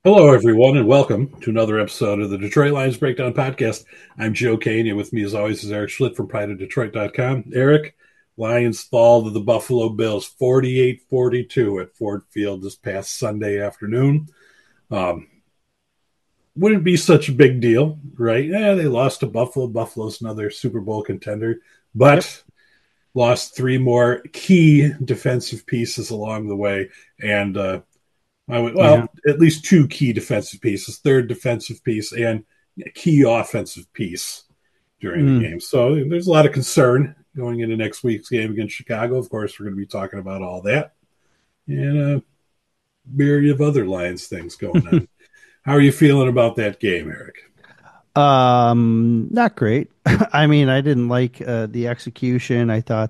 Hello, everyone, and welcome to another episode of the Detroit Lions Breakdown Podcast. I'm Joe Kane, and with me, as always, is Eric Schlitt from PrideOfDetroit.com. Eric, Lions fall to the Buffalo Bills 48-42 at Ford Field this past Sunday afternoon. Um, wouldn't be such a big deal, right? Yeah, they lost to Buffalo. Buffalo's another Super Bowl contender, Yep. but lost three more key defensive pieces along the way, and Yeah. at least two key defensive pieces, third defensive piece, and a key offensive piece during the Mm. game. So there's a lot of concern going into next week's game against Chicago. Of course, we're going to be talking about all that and a myriad of other Lions things going on. How are you feeling about that game, Eric? Not great. I mean, I didn't like the execution.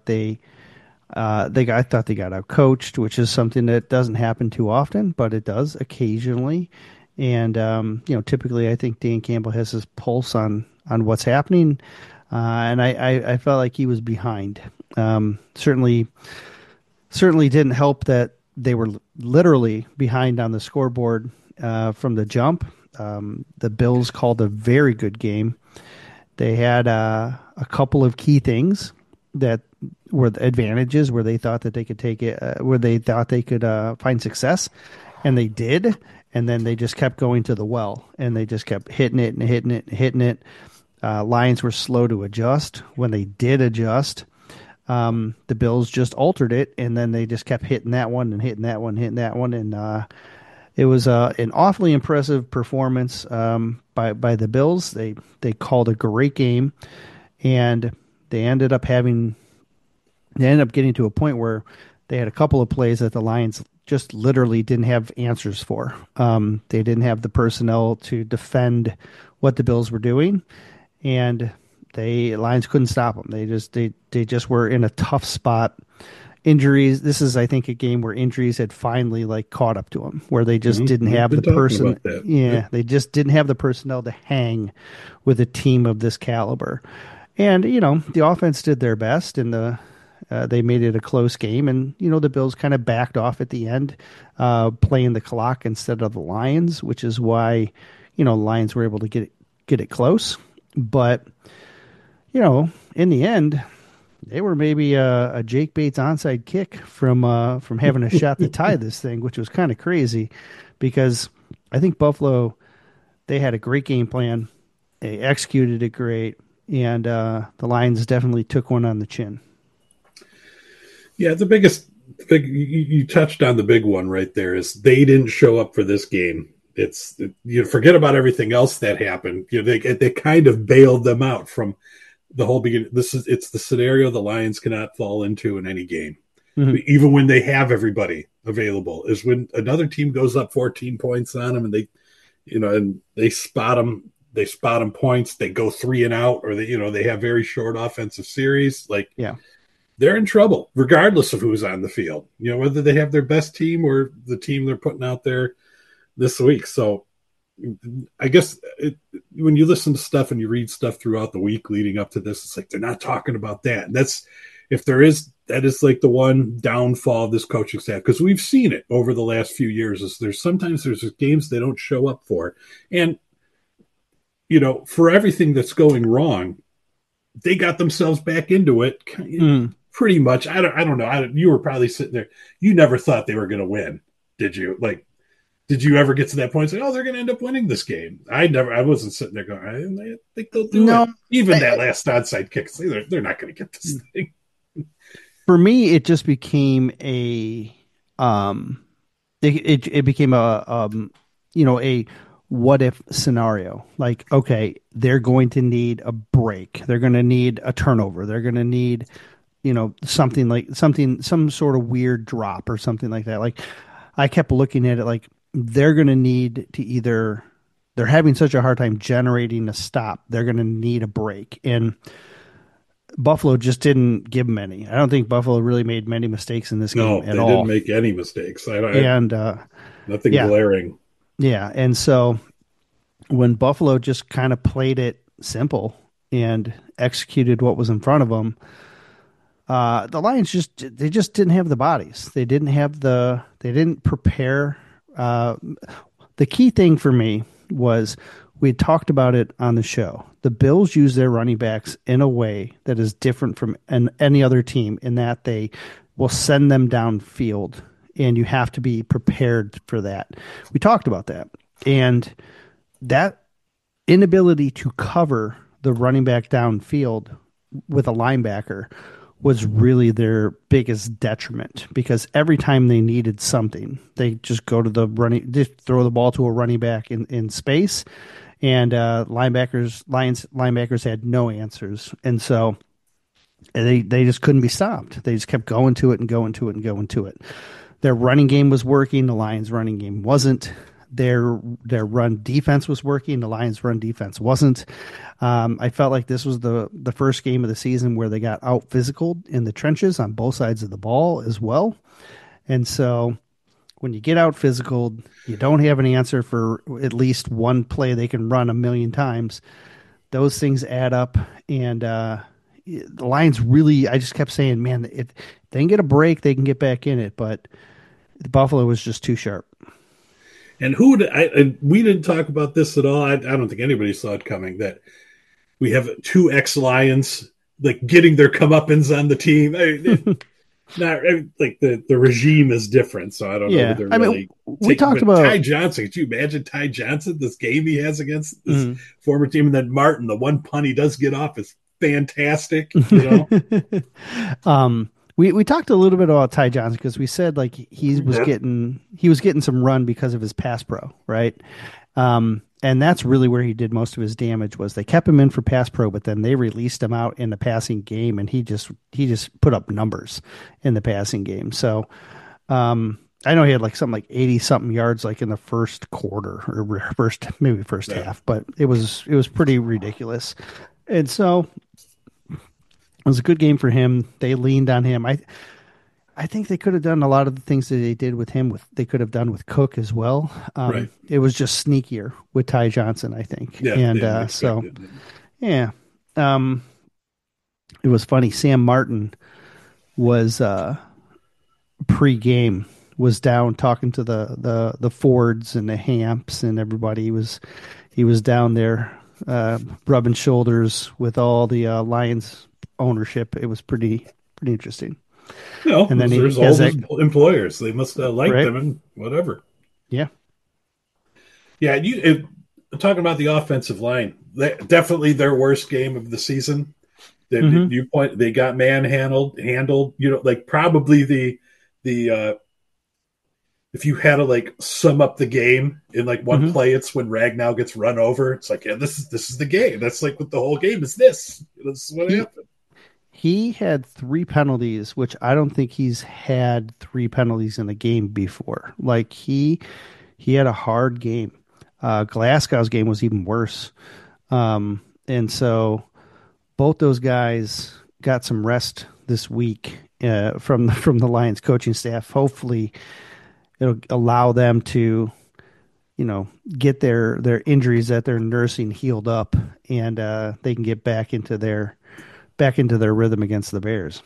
I thought they got out coached, which is something that doesn't happen too often, but it does occasionally. And typically, I think Dan Campbell has his pulse on what's happening, and I felt like he was behind. Certainly didn't help that they were literally behind on the scoreboard from the jump. The Bills called a very good game. They had a couple of key things that were the advantages where they thought that they could take it, where they thought they could find success, and they did. And then they just kept going to the well, and they just kept hitting it and hitting it and hitting it. Lions were slow to adjust. When they did adjust, the Bills just altered it, and then they just kept hitting that one and hitting that one, hitting that one, and it was an awfully impressive performance by the Bills. They called a great game, and they ended up getting to a point where they had a couple of plays that the Lions just literally didn't have answers for. They didn't have the personnel to defend what the Bills were doing, and they Lions couldn't stop them. They just were in a tough spot. Injuries. This is, I think, a game where injuries had finally like caught up to them, where they just didn't We've have been the talking person. about that. Yeah, they just didn't have the personnel to hang with a team of this caliber. And the offense did their best, and they made it a close game. And the Bills kind of backed off at the end, playing the clock instead of the Lions, which is why the Lions were able to get it close. But in the end, they were maybe a Jake Bates onside kick from having a shot to tie this thing, which was kind of crazy, because I think Buffalo, they had a great game plan, they executed it great, and the Lions definitely took one on the chin. Yeah, you touched on the big one right there is they didn't show up for this game. You forget about everything else that happened. They kind of bailed them out from the whole beginning. It's the scenario the Lions cannot fall into in any game, Hmm. even when they have everybody available. Is when another team goes up 14 points on them, and they spot them. They spot them points. They go three and out, or they have very short offensive series. Like Yeah. they're in trouble, regardless of who's on the field. Whether they have their best team or the team they're putting out there this week. So I guess when you listen to stuff and you read stuff throughout the week leading up to this, it's like they're not talking about that. And that is like the one downfall of this coaching staff, because we've seen it over the last few years. Is there's games they don't show up for, and for everything that's going wrong, they got themselves back into it. Mm. Pretty much. I don't know. You were probably sitting there. You never thought they were going to win, did you? Like, did you ever get to that point? Say, oh, they're going to end up winning this game. I wasn't sitting there going, I think they'll do it. No, Even that I- last onside kick, they're not going to get this thing. for me, it just became um, it became a what if scenario. Like, okay, they're going to need a break. They're going to need a turnover. They're going to need some sort of weird drop or something like that. Like, I kept looking at it like they're going to need to either they're having such a hard time generating a stop. They're going to need a break. And Buffalo just didn't give them any. I don't think Buffalo really made many mistakes in this game No, at they didn't all. make any mistakes. And Nothing yeah, glaring. yeah. And so when Buffalo just kind of played it simple and executed what was in front of them, the Lions just didn't have the bodies. They didn't prepare. the key thing for me was we had talked about it on the show. The Bills use their running backs in a way that is different from any other team in that they will send them downfield, and you have to be prepared for that. We talked about that. And that inability to cover the running back downfield with a linebacker was really their biggest detriment because every time they needed something, they just go to the running, just throw the ball to a running back in space, and linebackers had no answers, and so they just couldn't be stopped. They just kept going to it and going to it and going to it. Their running game was working. The Lions' running game wasn't. Their run defense was working. The Lions' run defense wasn't. I felt like this was the first game of the season where they got out physical in the trenches on both sides of the ball as well. And so when you get out physical, you don't have an answer for at least one play they can run a million times. Those things add up. And the Lions really, I just kept saying, man, if they can get a break, they can get back in it. But the Buffalo was just too sharp. And we didn't talk about this at all. I don't think anybody saw it coming, that we have two ex-Lions like getting their comeuppance on the team. Like the regime is different, so I don't know if they're really. We talked about Ty Johnson. Could you imagine Ty Johnson? This game he has against this former team, and then Martin, the one punt he does get off is fantastic. You know. We talked a little bit about Ty Johnson because we said like he was getting some run because of his pass pro, right? And that's really where he did most of his damage. Was they kept him in for pass pro, but then they released him out in the passing game, and he just put up numbers in the passing game. So I know he had like something like 80 something yards like in the first quarter or first half, but it was pretty ridiculous. And so it was a good game for him. They leaned on him. I think they could have done a lot of the things that they did with him. They could have done with Cook as well. Right. It was just sneakier with Ty Johnson, I think. Yeah, and yeah. It was funny. Sam Martin was pre-game was down talking to the Fords and the Hamps and everybody. He was down there rubbing shoulders with all the Lions ownership. It was pretty interesting. No, and then there's all those employers. They must like them and whatever. Yeah. Yeah, talking about the offensive line, definitely their worst game of the season. They got handled. You know, like probably the if you had to like sum up the game in like one play, it's when Ragnow gets run over. It's like, yeah, this is the game. That's like what the whole game is. This is what happened. He had 3 penalties, which I don't think he's had 3 penalties in a game before. Like he had a hard game. Glasgow's game was even worse. And so both those guys got some rest this week from the Lions coaching staff. Hopefully it'll allow them to, get their injuries that they're nursing healed up, and they can get back into their rhythm against the Bears.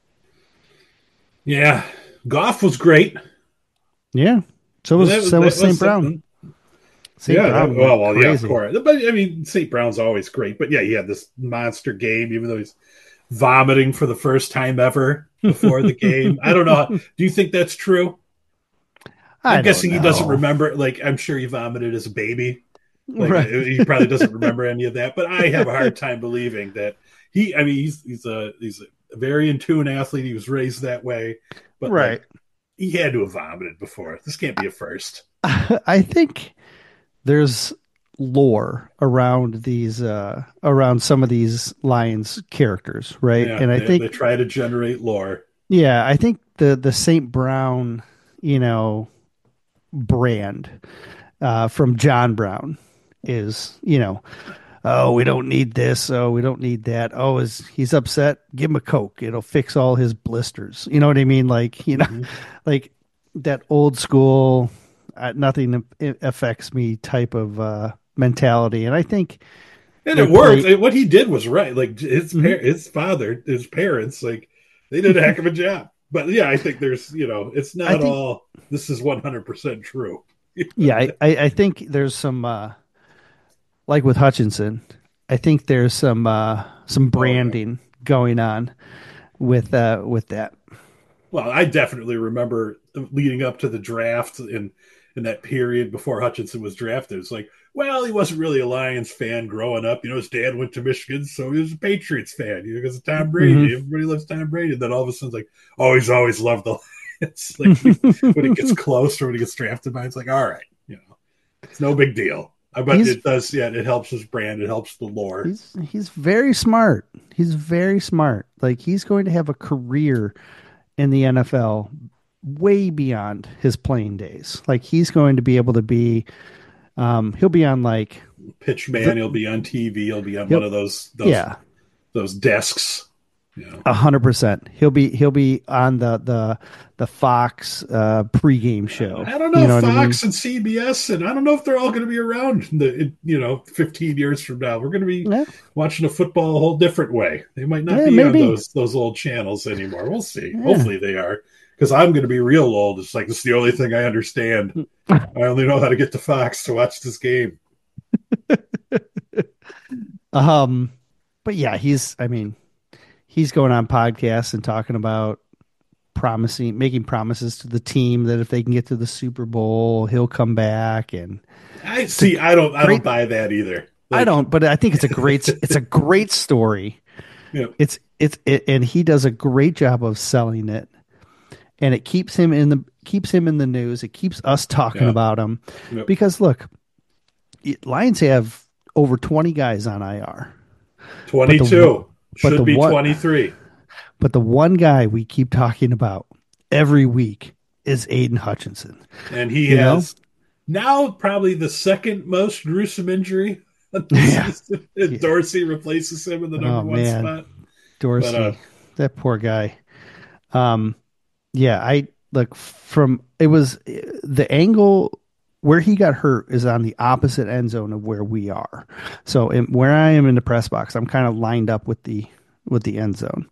Yeah, Goff was great. Yeah, so was St. Brown. Yeah, of course. But I mean, St. Brown's always great. But yeah, he had this monster game, even though he's vomiting for the first time ever before the game. I don't know. Do you think that's true? I'm guessing he doesn't remember. Like, I'm sure he vomited as a baby. Like, right. He probably doesn't remember any of that. But I have a hard time believing that he's a very in tune athlete. He was raised that way. But right. Like, he had to have vomited before. This can't be a first. I think there's lore around these around some of these Lions characters, right? Yeah, and I think they try to generate lore. Yeah, I think the St. Brown, brand from John Brown is, oh, we don't need this, oh, we don't need that. Oh, he's upset? Give him a Coke. It'll fix all his blisters. You know what I mean? Like, like that old school nothing affects me type of mentality. And I think it worked. What he did was right. Like his father, his parents, like they did a heck of a job. But yeah, I think there's, it's not all, this is 100% true. Yeah, I think there's some like with Hutchinson, I think there's some Oh yeah. branding going on with that. Well, I definitely remember leading up to the draft in that period before Hutchinson was drafted. It's like, well, he wasn't really a Lions fan growing up. His dad went to Michigan, so he was a Patriots fan. Because of Tom Brady, Hmm. everybody loves Tom Brady. And then all of a sudden, it's like, oh, he's always loved the Lions. Like when it gets close or when he gets drafted by, it's like, all right, it's no big deal. But he's it does, yeah, it helps his brand, it helps the lore. he's very smart. He's very smart. Like he's going to have a career in the NFL way beyond his playing days. Like he's going to be able to be he'll be on like Pitch the man, he'll be on TV, he'll be on one he'll of those yeah, those desks. You know. 100%. He'll be on the Fox pregame show. I don't You know, know what I mean? Fox and CBS, and I don't know if they're all going to be around. 15 years from now, we're going to be Yeah, watching a football a whole different way. They might not yeah, be on maybe. those old channels anymore. We'll see. Yeah. Hopefully, they are, because I'm going to be real old. It's like this is the only thing I understand. I only know how to get to Fox to watch this game. Um, but yeah, I mean, he's going on podcasts and talking about making promises to the team that if they can get to the Super Bowl, he'll come back. And I it's a see. I don't great, buy that either. I Like, don't, but I think it's a great story. you know, And he does a great job of selling it. And it keeps him in the news. It keeps us talking yeah, about him yeah. because look, Lions have over 20 guys on IR, but the 22 but the should be one 23. but the one guy we keep talking about every week is Aiden Hutchinson. And he You know, has now probably the second most gruesome injury of the yeah, season. yeah. Dorsey replaces him in the Oh number one man, spot. But Dorsey, that poor guy. Um, yeah, I look from it was the angle where he got hurt is on the opposite end zone of where we are. So where I am in the press box, I'm kind of lined up with the end zone,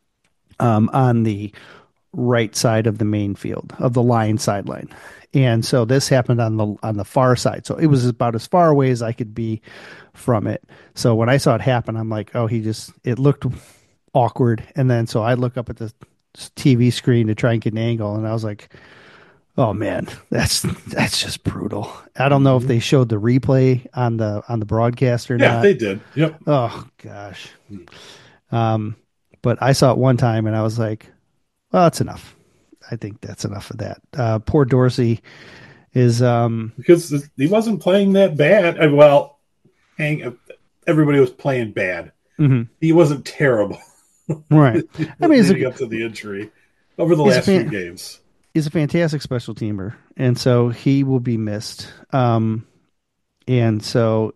on the right side of the main field of the Lion sideline. And so this happened on the far side. So it was about as far away as I could be from it. So when I saw it happen, I'm like, oh, it looked awkward. And then so I look up at the TV screen to try and get an angle, and I was like, oh man, that's just brutal. I don't know if they showed the replay on the broadcast or yeah, not. they did. Yep. Oh gosh. Um, but I saw it one time and I was like, well, that's enough. I think that's enough of that. Poor Dorsey is Because he wasn't playing that bad. Well, everybody was playing bad. mhm, He wasn't terrible right. I mean, leading up to the injury over the he's a last few fan, games. he's a fantastic special teamer, and so he will be missed. And so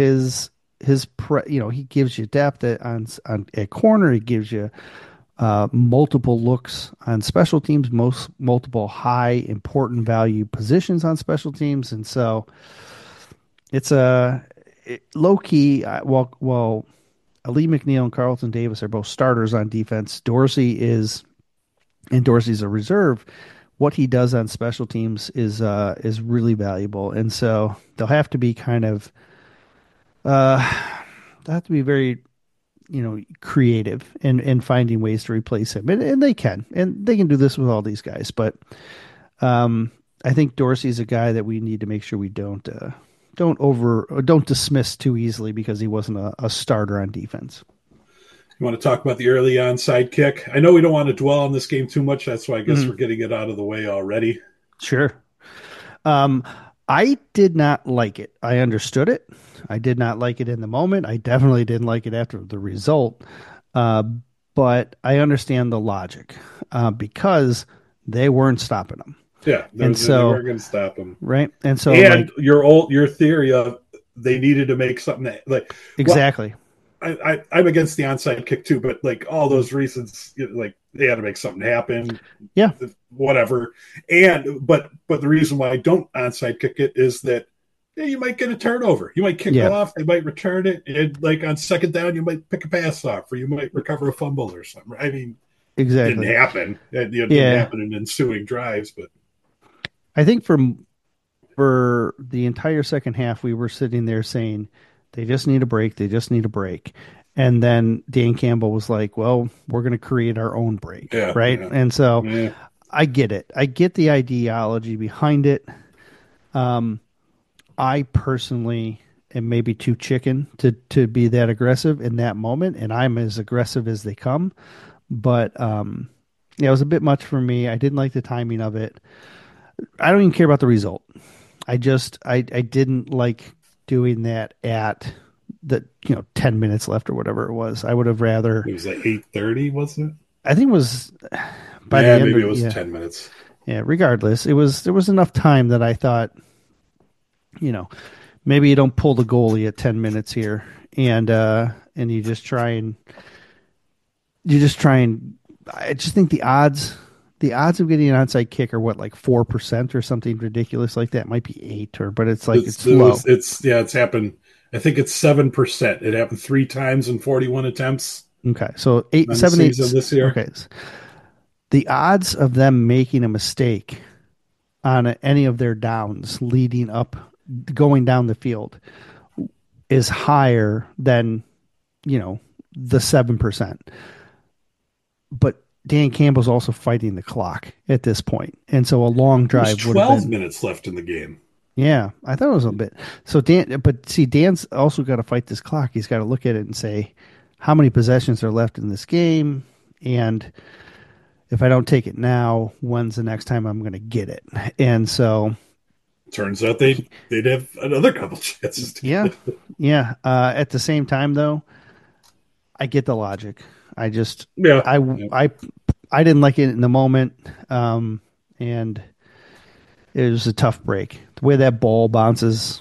he gives you depth on at corner. He gives you multiple looks on special teams, multiple high important value positions on special teams, and so it's low key. While Ali McNeil and Carlton Davis are both starters on defense, Dorsey's a reserve. What he does on special teams is really valuable, and so they'll have to be uh, they'll have to be very creative in finding ways to replace him, and they can do this with all these guys. But I think Dorsey's a guy that we need to make sure we don't dismiss too easily because he wasn't a starter on defense. You want to talk about the early onside kick? I know we don't want to dwell on this game too much. That's why I guess Mhm. we're getting it out of the way already. Sure. Um, I did not like it. I understood it. I did not like it in the moment. I definitely didn't like it after the result. Uh, but I understand the logic because they weren't stopping them. Yeah, And they so, weren't going to stop him. right. And so, And like, your theory of they needed to make something like well, exactly. I'm against the onside kick too, but like all Mm. those reasons, like they had to make something happen, Yeah, whatever. But the reason why I don't onside kick it is that you might get a turnover. You might kick it yeah, off, they might return it, and like on second down, you might pick a pass off, or you might recover a fumble or something. I mean, didn't exactly. happen. It didn't Yeah. happen in ensuing drives, but I think for the entire second half, we were sitting there saying, they just need a break. They just need a break. And then Dan Campbell was like, well, we're going to create our own break. Yeah, Right. yeah, And so yeah. I get it. I get the ideology behind it. I personally am maybe too chicken to be that aggressive in that moment. And I'm as aggressive as they come. But yeah, it was a bit much for me. I didn't like the timing of it. I don't even care about the result. I didn't like doing that at the 10 minutes left or whatever it was. I would have rather. It was like 8:30, wasn't it? I think it was by the Yeah, end maybe it of was yeah 10 minutes. yeah. Regardless, there was enough time that I thought maybe you don't pull the goalie at 10 minutes here and you just try and I just think the odds of getting an onside kick are what, like 4% or something ridiculous like that. It might be 8 but it's like It's it's it low. was it's yeah, it's happened. I think it's 7%. It happened 3 times in 41 attempts Okay, so eight, on the seven, season eight. this year. Okay, the odds of them making a mistake on any of their downs leading up, going down the field, is higher than the 7%. But Dan Campbell's also fighting the clock at this point, and so a long There was drive would have 12 been. minutes left in the game. Yeah, I thought it was a bit. So but see, Dan's also got to fight this clock. He's got to look at it and say, how many possessions are left in this game, and if I don't take it now, when's the next time I'm going to get it? And so, Turns out they'd have another couple chances to yeah, get it. yeah. At the same time, though, I get the logic. I just, Yeah, I, yeah. I, I didn't like it in the moment, and it was a tough break. The way that ball bounces,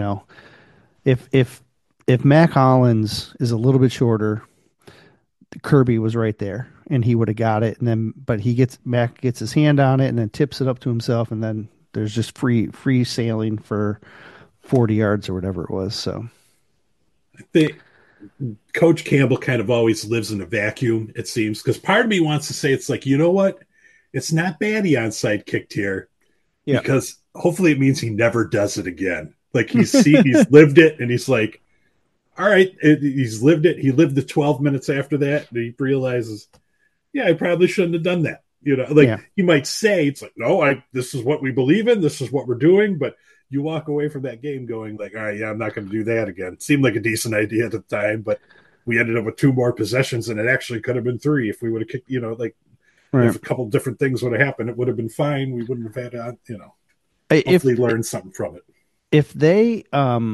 if Mac Hollins is a little bit shorter, Kirby was right there and he would have got it. And then, but Mac gets his hand on it and then tips it up to himself. And then there's just free sailing for 40 yards or whatever it was. So, They, Coach Campbell kind of always lives in a vacuum, it seems, because part of me wants to say it's like, you know what? It's not bad he onside kicked here yeah. because hopefully it means he never does it again. Like he's lived it and he's like, all right, he's lived it. He lived the 12 minutes after that. And he realizes, yeah, I probably shouldn't have done that. Like Yeah. you might say, it's like, no, this is what we believe in. This is what we're doing. But you walk away from that game going like, all right, yeah, I'm not going to do that again. It seemed like a decent idea at the time, but we ended up with 2 more possessions and it actually could have been 3 if we would have kicked, like Right. if a couple different things would have happened, it would have been fine. We wouldn't have had, If, hopefully learned something from it. if they,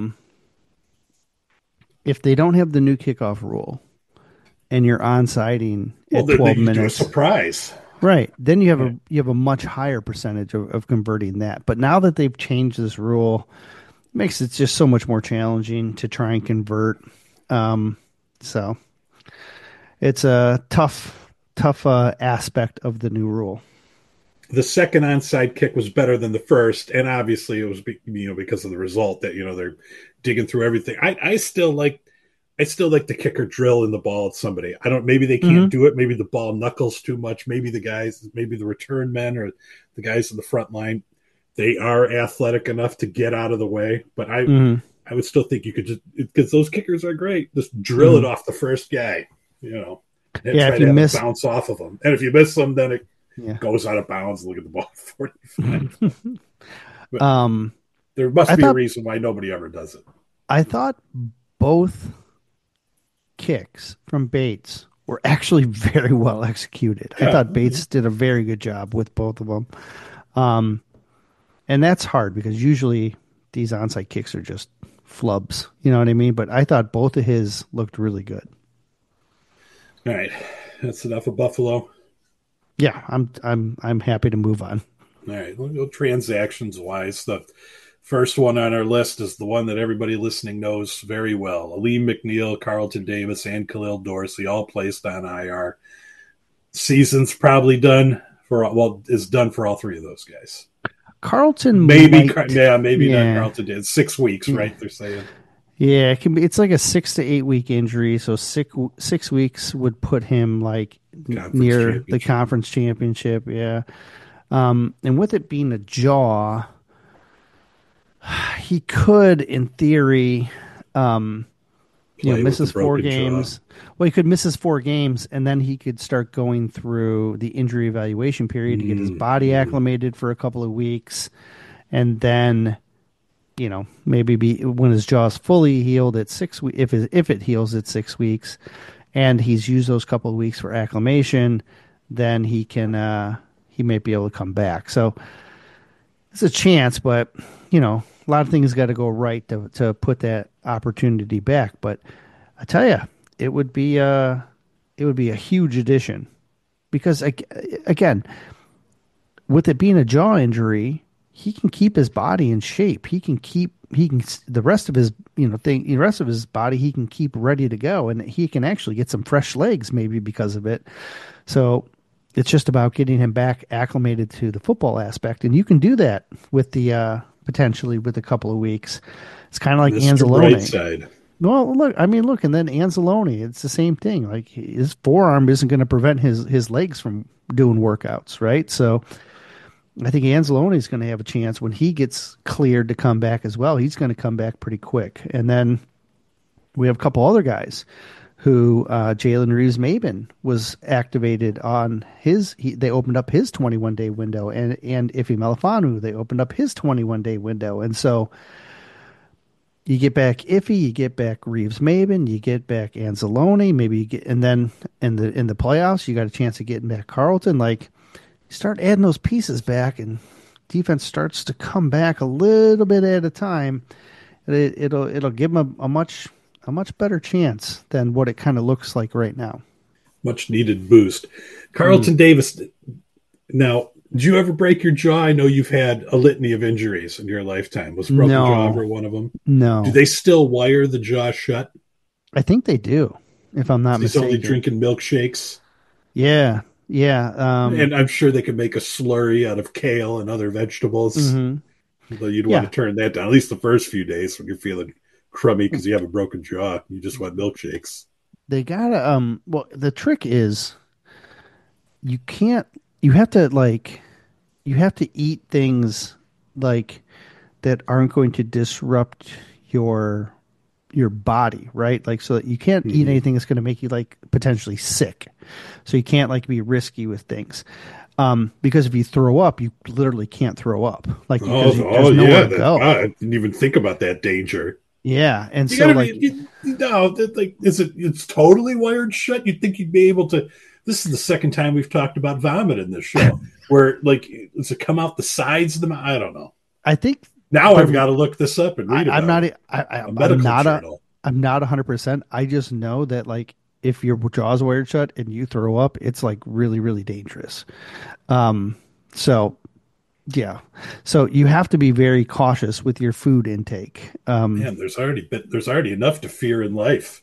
if they don't have the new kickoff rule and you're onsiding Well, at then 12 you do a minutes, surprise. right. Then Yeah. you have a much higher percentage of converting that. But now that they've changed this rule, it makes it just so much more challenging to try and convert. So it's a tough aspect of the new rule. The second onside kick was better than the first, and obviously it was because of the result that they're digging through everything. I still like the kicker drill in the ball at somebody. I don't. Maybe they can't do it. Maybe the ball knuckles too much. Maybe the return men or the guys in the front line, they are athletic enough to get out of the way. But I would still think you could just, because those kickers are great. Just drill it off the first guy. And Yeah, try if to you have miss, it bounce off of them. And if you miss them, then it yeah. goes out of bounds. Look at the ball. 45. But Um, there must I be a thought reason why nobody ever does it. I thought both kicks from Bates were actually very well executed. I Yeah. thought Bates did a very good job with both of them. And that's hard because usually these onside kicks are just flubs. You know what I mean? But I thought both of his looked really good. All right, that's enough of Buffalo. Yeah, I'm happy to move on. All right, we'll go transactions wise. The first one on our list is the one that everybody listening knows very well. Aleem McNeil, Carlton Davis, and Khalil Dorsey all placed on IR. Season's probably done is done for all 3 of those guys. Carlton Maybe might, maybe yeah. not Carlton did 6 weeks, right? They're saying. Yeah, it can be. It's like a 6 to 8 week injury, so 6 weeks would put him like near the conference championship. Yeah, and with it being a jaw, He could, in theory, um, Play miss with a his four broken jaw. games. Well, he could miss his 4 games, and then he could start going through the injury evaluation period to get his body Mm-hmm. acclimated for a couple of weeks, and then maybe be when his jaw's fully healed at 6 weeks, if it heals at 6 weeks, and he's used those couple of weeks for acclimation, then he may be able to come back. So it's a chance, but a lot of things got to go right to put that opportunity back. But I tell you, it would be a huge addition because again, with it being a jaw injury, he can keep his body in shape. He can the rest of his the rest of his body he can keep ready to go, and he can actually get some fresh legs maybe because of it. So it's just about getting him back acclimated to the football aspect, and you can do that with the potentially with a couple of weeks. It's kind of like Mr. Anzalone. Brightside. Well, look, I mean, look, and then Anzalone, it's the same thing. Like his forearm isn't going to prevent his legs from doing workouts, right? So I think Anzalone is going to have a chance when he gets cleared to come back as well. He's going to come back pretty quick, and then we have a couple other guys who Jalen Reeves-Maben was activated on they opened up his 21-day window, and Ife Melifanu, they opened up his 21-day window, and so you get back Iffy, you get back Reeves-Maben, you get back Anzalone, maybe you get, and then in the playoffs, you got a chance of getting back Carlton. Like, you start adding those pieces back, and defense starts to come back a little bit at a time. It'll give them a much better chance than what it kind of looks like right now. Much needed boost. Mm. Carlton Davis. Now, did you ever break your jaw? I know you've had a litany of injuries in your lifetime. Was broken jaw No, ever one of them? Do no, they still wire the jaw shut? I think they do, if I'm not He's only mistaken. drinking milkshakes. Yeah, yeah. And I'm sure they could make a slurry out of kale and other vegetables. Hmm. But you'd want Yeah, to turn that down, at least the first few days when you're feeling crummy because you have a broken jaw. You just want milkshakes. they gotta. Well, the trick is you can't. You have to you have to eat things like that aren't going to disrupt your body, right? Like, so that you can't eat Mm-hmm. anything that's going to make you like potentially sick. So you can't like be risky with things. Because if you throw up, you literally can't throw up, like Oh, because oh there's nowhere yeah. to go. I didn't even think about that danger. Yeah, and You so gotta be, like, no, like, it's totally wired shut. You'd think you'd be able to. This is the second time we've talked about vomit in this show, where like, does it come out the sides of the mouth? I don't know. I think Now I've the got to look this up and read I'm about not it. A I'm medical not journal. 100%. I just know that like if your jaw's wired shut and you throw up, it's like really really dangerous. Um, so yeah, so you have to be very cautious with your food intake. Man, there's already enough to fear in life,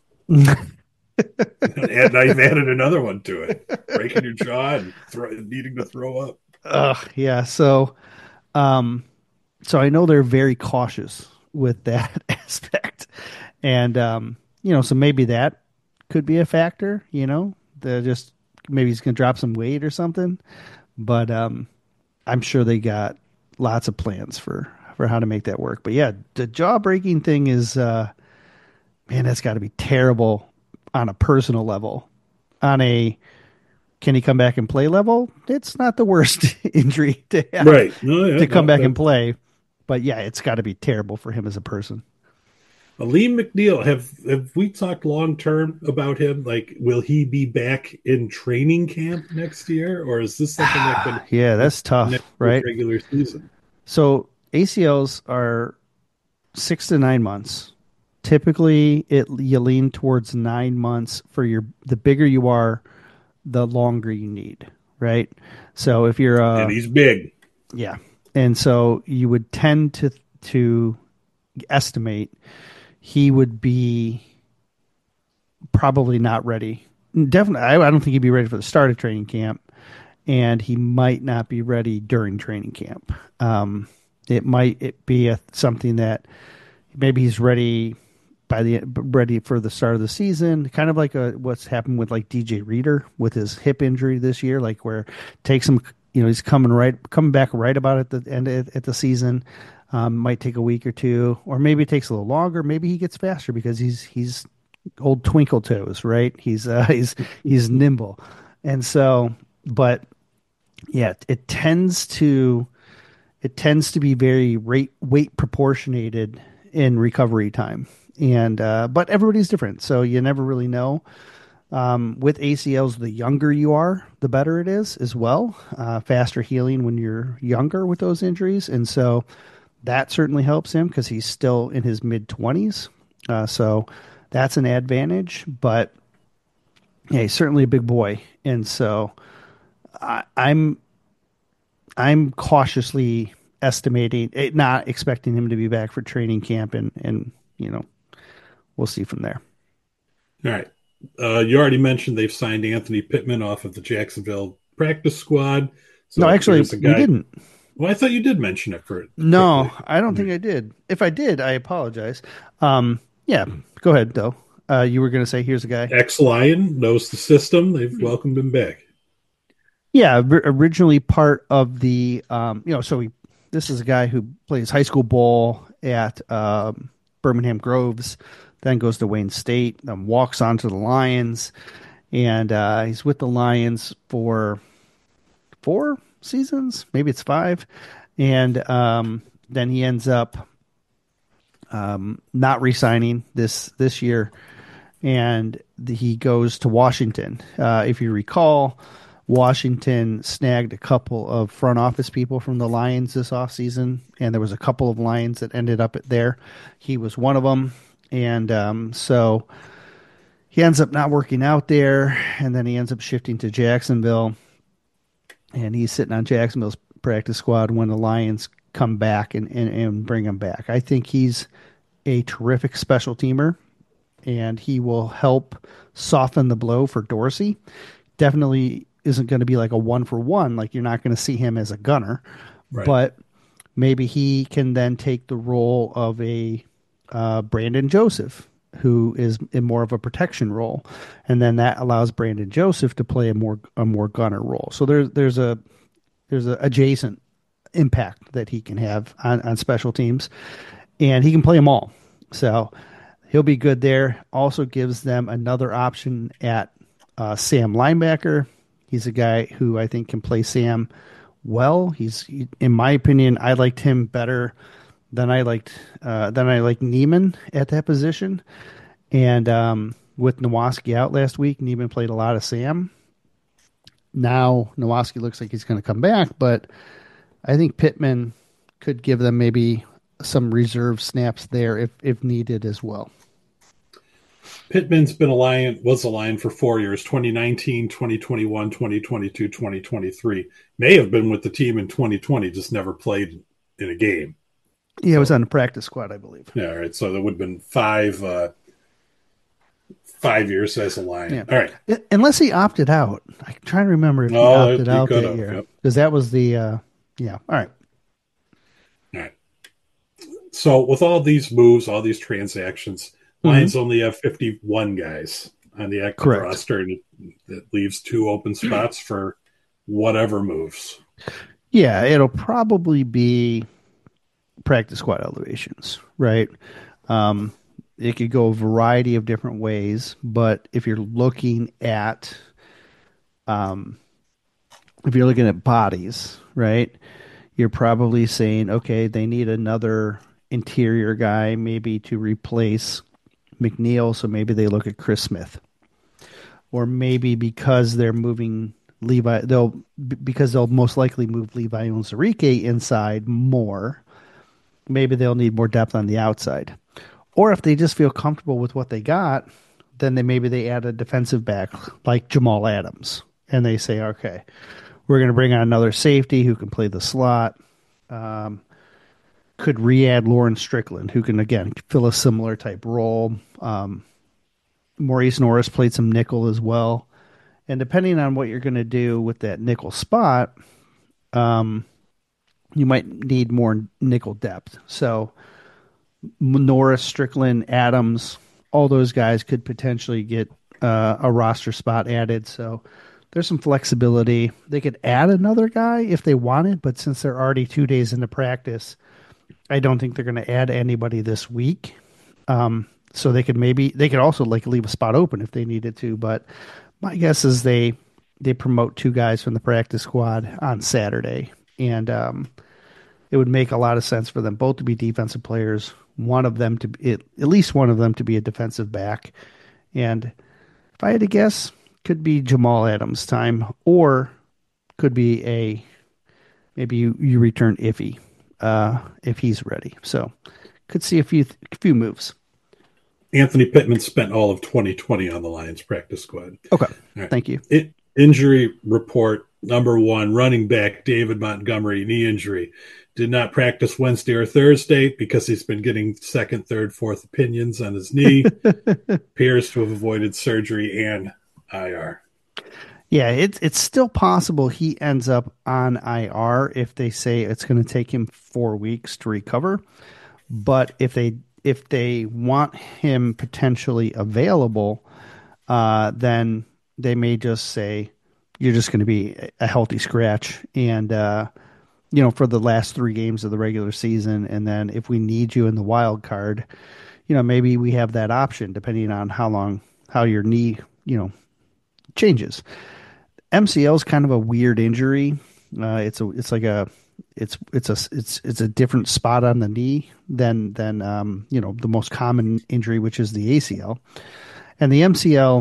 and I've added another one to it: breaking your jaw and needing to throw up. Yeah. Um, so I know they're very cautious with that aspect, and so maybe that could be a factor. They're just maybe he's gonna drop some weight or something. But I'm sure they got lots of plans for how to make that work. But yeah, the jaw breaking thing is man, that's got to be terrible on a personal level. On a can he come back and play level? It's not the worst injury to have Right? No, yeah, to come no. back and play. But yeah, it's got to be terrible for him as a person. Aleem McNeil, have we talked long term about him? Like, will he be back in training camp next year, or is this something that could Yeah, that's affect next tough, year's right? regular season? So ACLs are 6 to 9 months. Typically, you lean towards 9 months for the bigger you are, the longer you need, right? So if you're And he's big. yeah, and so you would tend to estimate he would be probably not ready. Definitely, I don't think he'd be ready for the start of training camp, and he might not be ready during training camp. It be something that maybe he's ready ready for the start of the season, kind of like what's happened with like DJ Reader with his hip injury this year, like where it takes him, he's coming back right about at the end at the season. Might take a week or two, or maybe it takes a little longer. Maybe he gets faster because he's old twinkle toes, right? He's nimble, and so, but yeah, it tends to be very weight proportionated in recovery time, and but everybody's different, so you never really know. With ACLs, the younger you are, the better it is as well. Faster healing when you're younger with those injuries, and so that certainly helps him because he's still in his mid 20s. So that's an advantage. But yeah, he's certainly a big boy, and so I, I'm I'm cautiously estimating, not expecting him to be back for training camp, and we'll see from there. All right. You already mentioned they've signed Anthony Pittman off of the Jacksonville practice squad. No, So actually, here's a we guy. didn't. Well, I thought you did mention it for No, quickly. I don't think I did. If I did, I apologize. Yeah, go ahead though. You were going to say, here's a guy. Ex Lion knows the system. They've welcomed him back. Yeah, originally part of the, this is a guy who plays high school ball at Birmingham Groves, then goes to Wayne State, then walks on to the Lions, and he's with the Lions for 4 seasons, maybe it's five, and then he ends up not re-signing this year, and he goes to Washington. If you recall, Washington snagged a couple of front office people from the Lions this offseason, and there was a couple of Lions that ended up there. He was one of them, and so he ends up not working out there, and then he ends up shifting to Jacksonville, and he's sitting on Jacksonville's practice squad when the Lions come back and bring him back. I think he's a terrific special teamer, and he will help soften the blow for Dorsey. Definitely isn't going to be like a 1-for-1. Like, you're not going to see him as a gunner, Right. but maybe he can then take the role of a Brandon Joseph, who is in more of a protection role, and then that allows Brandon Joseph to play a more gunner role. So there's a adjacent impact that he can have on special teams, and he can play them all. So he'll be good there. Also gives them another option at Sam linebacker. He's a guy who I think can play Sam well. In my opinion, I liked him better than I liked Neiman at that position. And with Nowaski out last week, Neiman played a lot of Sam. Now Nowaski looks like he's going to come back, but I think Pittman could give them maybe some reserve snaps there if needed as well. Pittman's was a Lion for 4 years, 2019, 2021, 2022, 2023. May have been with the team in 2020, just never played in a game. Yeah, it was on the practice squad, I believe. Yeah, all right. So there would have been 5 years as a Lion. Yeah. All right. Unless he opted out. I'm trying to remember if he No, opted he out could that have, year. yep. Because that was the, yeah. All right. All right. So with all these moves, all these transactions, Lions only have 51 guys on the active Correct. roster, and that leaves 2 open spots for whatever moves. Yeah, it'll probably be practice squad elevations, right? It could go a variety of different ways, but if you're looking at bodies, right, you're probably saying, okay, they need another interior guy maybe to replace McNeil, so maybe they look at Chris Smith. Or maybe because they're moving because they'll most likely move Levi Onwuzurike inside more, maybe they'll need more depth on the outside. Or if they just feel comfortable with what they got, then they add a defensive back like Jamal Adams, and they say, okay, we're going to bring on another safety who can play the slot. Could re-add Lawrence Strickland, who can again fill a similar type role. Maurice Norris played some nickel as well, and depending on what you're going to do with that nickel spot, you might need more nickel depth. So Norris, Strickland, Adams, all those guys could potentially get a roster spot added. So there's some flexibility. They could add another guy if they wanted, but since they're already 2 days into practice, I don't think they're going to add anybody this week. So they could also like leave a spot open if they needed to. But my guess is they promote two guys from the practice squad on Saturday, and it would make a lot of sense for them both to be defensive players. One of them to be, at least one of them to be a defensive back, and if I had to guess, could be Jamal Adams' time, or could be a maybe you return Iffy if he's ready. So could see a few moves. Anthony Pittman spent all of 2020 on the Lions practice squad. Okay, All right. thank you. Injury report number one, running back David Montgomery, knee injury. Did not practice Wednesday or Thursday because he's been getting second, third, fourth opinions on his knee. Appears to have avoided surgery and IR. Yeah, it's still possible he ends up on IR if they say it's going to take him 4 weeks to recover. But if they want him potentially available, then they may just say you're just going to be a healthy scratch, and for the last 3 games of the regular season, and then if we need you in the wild card, maybe we have that option depending on how your knee changes. MCL is kind of a weird injury. It's a different spot on the knee than the most common injury, which is the ACL. And the MCL,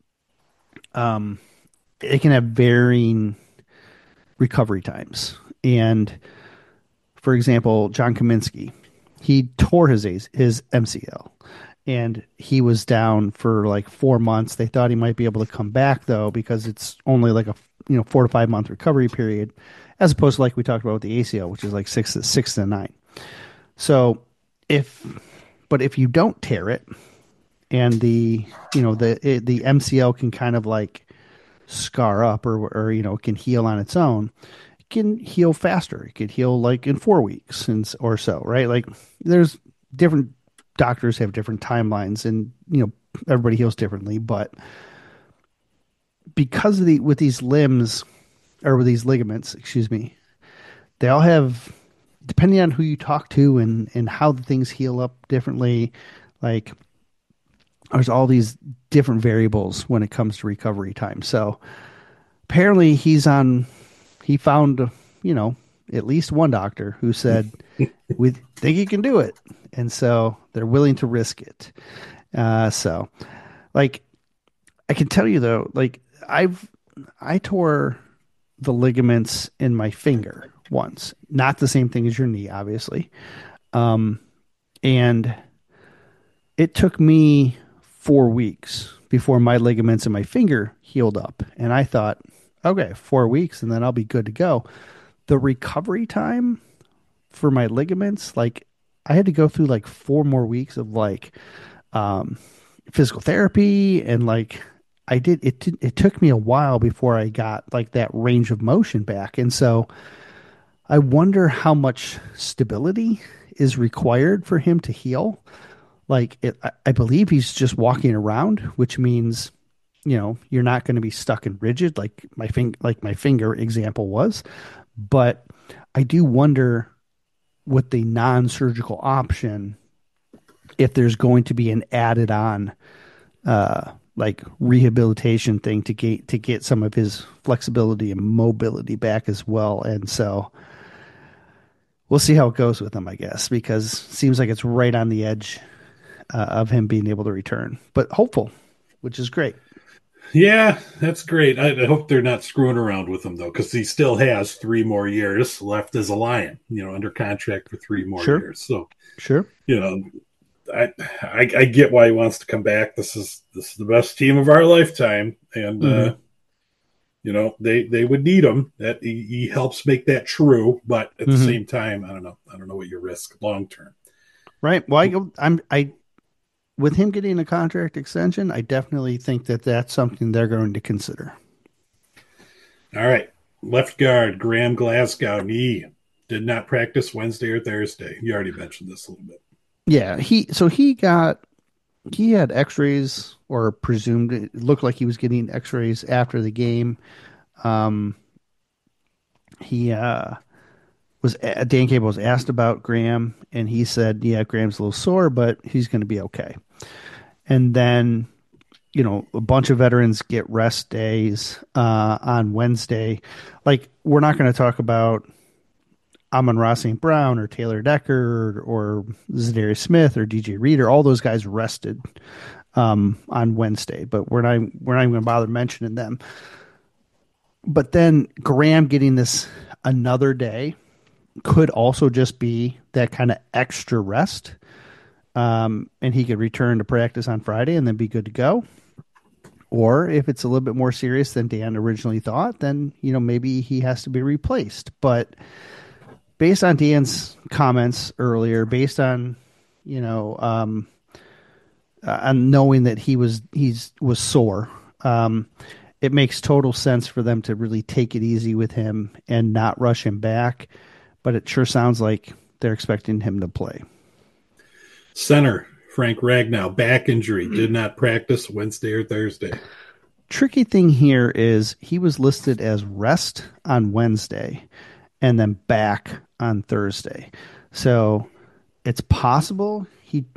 it can have varying recovery times. And for example, John Kaminsky, he tore his MCL, and he was down for like 4 months. They thought he might be able to come back though, because it's only like a 4 to 5 month recovery period, as opposed to like we talked about with the ACL, which is like 6 to 9. So if you don't tear it, and the MCL can kind of like scar up, or can heal on its own, it can heal faster. It could heal like in 4 weeks or so, right? Like there's different doctors have different timelines, and everybody heals differently. But because with these limbs, or with these ligaments, excuse me, they all have, depending on who you talk to and how the things heal up differently, like there's all these different variables when it comes to recovery time. So apparently he found, at least one doctor who said, we think you can do it. And so they're willing to risk it. So like, I can tell you though, like I tore the ligaments in my finger once, not the same thing as your knee, obviously. And it took me 4 weeks before my ligaments in my finger healed up. And I thought, okay, 4 weeks and then I'll be good to go. The recovery time for my ligaments, like I had to go through like 4 more weeks of like physical therapy, and like it took me a while before I got like that range of motion back. And so I wonder how much stability is required for him to heal. I believe he's just walking around, which means you're not going to be stuck and rigid like my finger example was. But I do wonder, with the non-surgical option, if there's going to be an added on like rehabilitation thing to get some of his flexibility and mobility back as well. And so we'll see how it goes with him, I guess, because it seems like it's right on the edge of him being able to return, but hopeful, which is great. Yeah, that's great. I hope they're not screwing around with him though, because he still has 3 more years left as a Lion. Under contract for 3 more years. So Sure. you know, I get why he wants to come back. This is the best team of our lifetime, and Mm-hmm. they would need him. That he helps make that true. But at the Mm-hmm. same time, I don't know what you risk long term. Right. Well, I with him getting a contract extension, I definitely think that that's something they're going to consider. All right, left guard Graham Glasgow, knee, did not practice Wednesday or Thursday. You already mentioned this a little bit. Yeah, he had X-rays, or presumed it looked like he was getting X-rays after the game. Um, he Dan Cable was asked about Graham, and he said, "Yeah, Graham's a little sore, but he's going to be okay." And then, a bunch of veterans get rest days on Wednesday. Like, we're not going to talk about Amon-Ra St. Brown or Taylor Decker or Zadarius Smith or DJ Reader. All those guys rested on Wednesday, but we're not even going to bother mentioning them. But then Graham getting this another day could also just be that kind of extra rest. And he could return to practice on Friday and then be good to go. Or if it's a little bit more serious than Dan originally thought, then, maybe he has to be replaced. But based on Dan's comments earlier, based on, on knowing that he was sore, it makes total sense for them to really take it easy with him and not rush him back. But it sure sounds like they're expecting him to play. Center Frank Ragnow, back injury, did not practice Wednesday or Thursday. Tricky thing here is he was listed as rest on Wednesday and then back on Thursday. So it's possible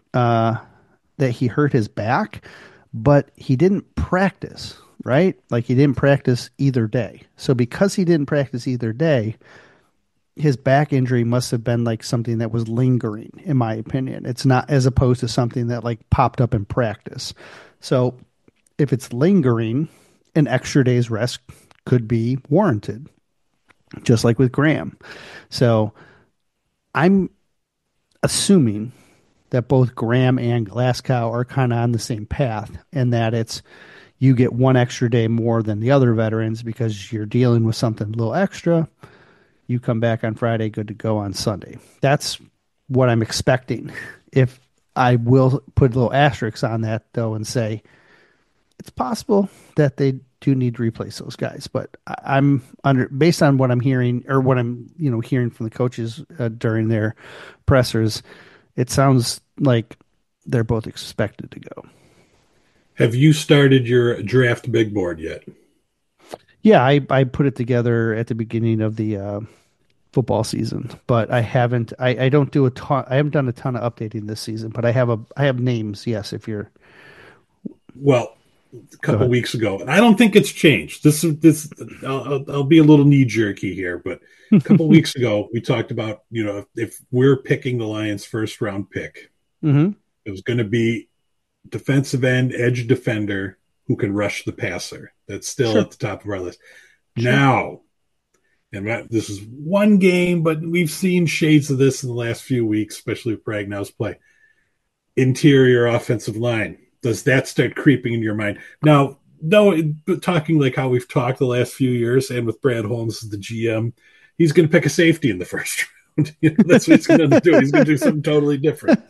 that he hurt his back, but he didn't practice, right? Like, he didn't practice either day. So because he didn't practice either day, his back injury must have been like something that was lingering, in my opinion. It's not, as opposed to something that like popped up in practice. So if it's lingering, an extra day's rest could be warranted, just like with Graham. So I'm assuming that both Graham and Glasgow are kind of on the same path, and that it's, you get one extra day more than the other veterans because you're dealing with something a little extra. You come back on Friday, good to go on Sunday. That's what I'm expecting. If I will put a little asterisk on that, though, and say it's possible that they do need to replace those guys. But I'm based on what I'm hearing, or what I'm hearing from the coaches during their pressers, it sounds like they're both expected to go. Have you started your draft big board yet? Yeah, I put it together at the beginning of the football season, but I haven't. I don't do a ton. I haven't done a ton of updating this season, but I have names. Yes, if you're. Well, a couple weeks ago, and I don't think it's changed. This. I'll be a little knee jerky here, but a couple weeks ago we talked about, if we're picking the Lions' first round pick, Mm-hmm. it was going to be defensive end, edge defender who can rush the passer. That's still Sure. at the top of our list. Sure. Now, and this is one game, but we've seen shades of this in the last few weeks, especially with Ragnow's play. Interior offensive line. Does that start creeping in your mind? Now, no, talking like how we've talked the last few years, and with Brad Holmes as the GM, he's going to pick a safety in the first round. That's what he's going to do. He's going to do something totally different.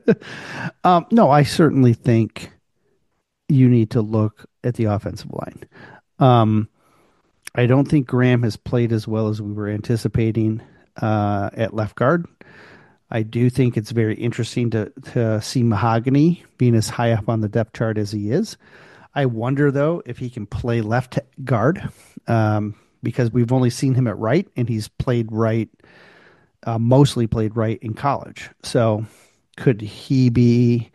No, I certainly think you need to look at the offensive line. I don't think Graham has played as well as we were anticipating at left guard. I do think it's very interesting to see Mahogany being as high up on the depth chart as he is. I wonder, though, if he can play left guard, because we've only seen him at right, and he's played right, mostly played right in college. So could he be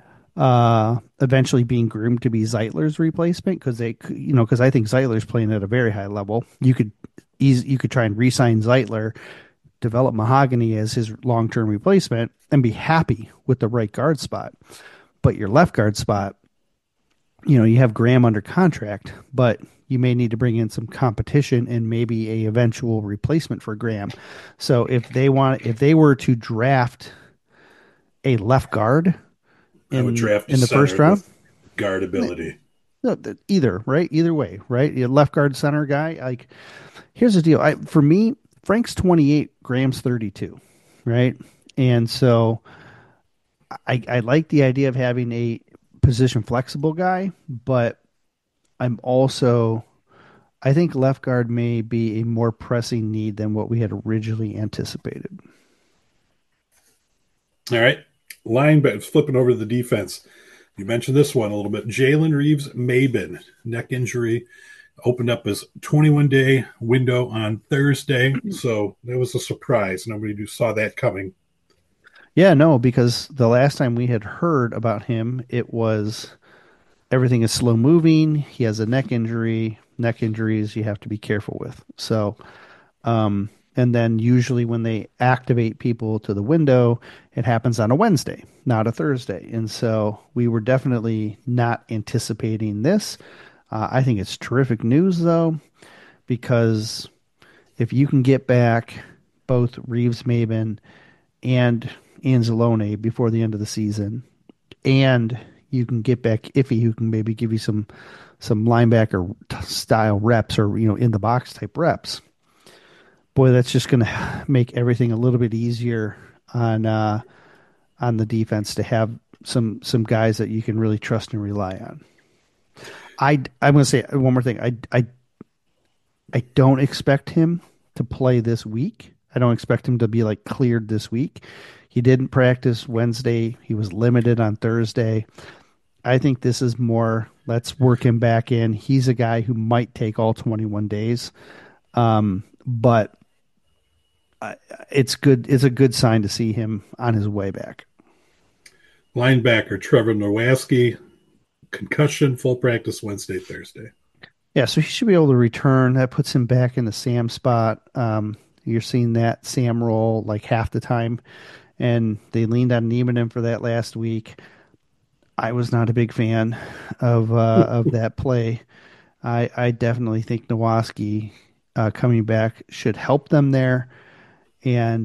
eventually being groomed to be Zeitler's replacement? Because I think Zeitler's playing at a very high level. You could try and re-sign Zeitler, develop Mahogany as his long-term replacement, and be happy with the right guard spot. But your left guard spot, you have Graham under contract, but you may need to bring in some competition and maybe a eventual replacement for Graham. So if they were to draft a left guard in the first round, guard ability. No, either way, right? Your left guard center guy. Like, here's the deal. For me, Frank's 28, Graham's 32, right? And so I like the idea of having a position flexible guy, but I think left guard may be a more pressing need than what we had originally anticipated. All right. Linebacker, flipping over to the defense. You mentioned this one a little bit. Jalen Reeves-Maybin, neck injury. Opened up his 21-day window on Thursday, so that was a surprise. Nobody who saw that coming. Yeah, no, because the last time we had heard about him, it was everything is slow moving. He has a neck injury. Neck injuries you have to be careful with. So, and then usually when they activate people to the window, it happens on a Wednesday, not a Thursday. And so we were definitely not anticipating this. I think it's terrific news, though, because if you can get back both Reeves Maben and Anzalone before the end of the season, and you can get back Iffy, who can maybe give you some linebacker style reps or in the box type reps. Boy, that's just going to make everything a little bit easier on the defense to have some guys that you can really trust and rely on. I'm going to say one more thing. I don't expect him to play this week. I don't expect him to be like cleared this week. He didn't practice Wednesday. He was limited on Thursday. I think this is more, let's work him back in. He's a guy who might take all 21 days. But it's good. It's a good sign to see him on his way back. Linebacker Trevor Nowaski, concussion, full practice Wednesday, Thursday. Yeah, so he should be able to return. That puts him back in the Sam spot. You're seeing that Sam role like half the time, and they leaned on Niemann for that last week. I was not a big fan of that play. I definitely think Nowaski coming back should help them there, and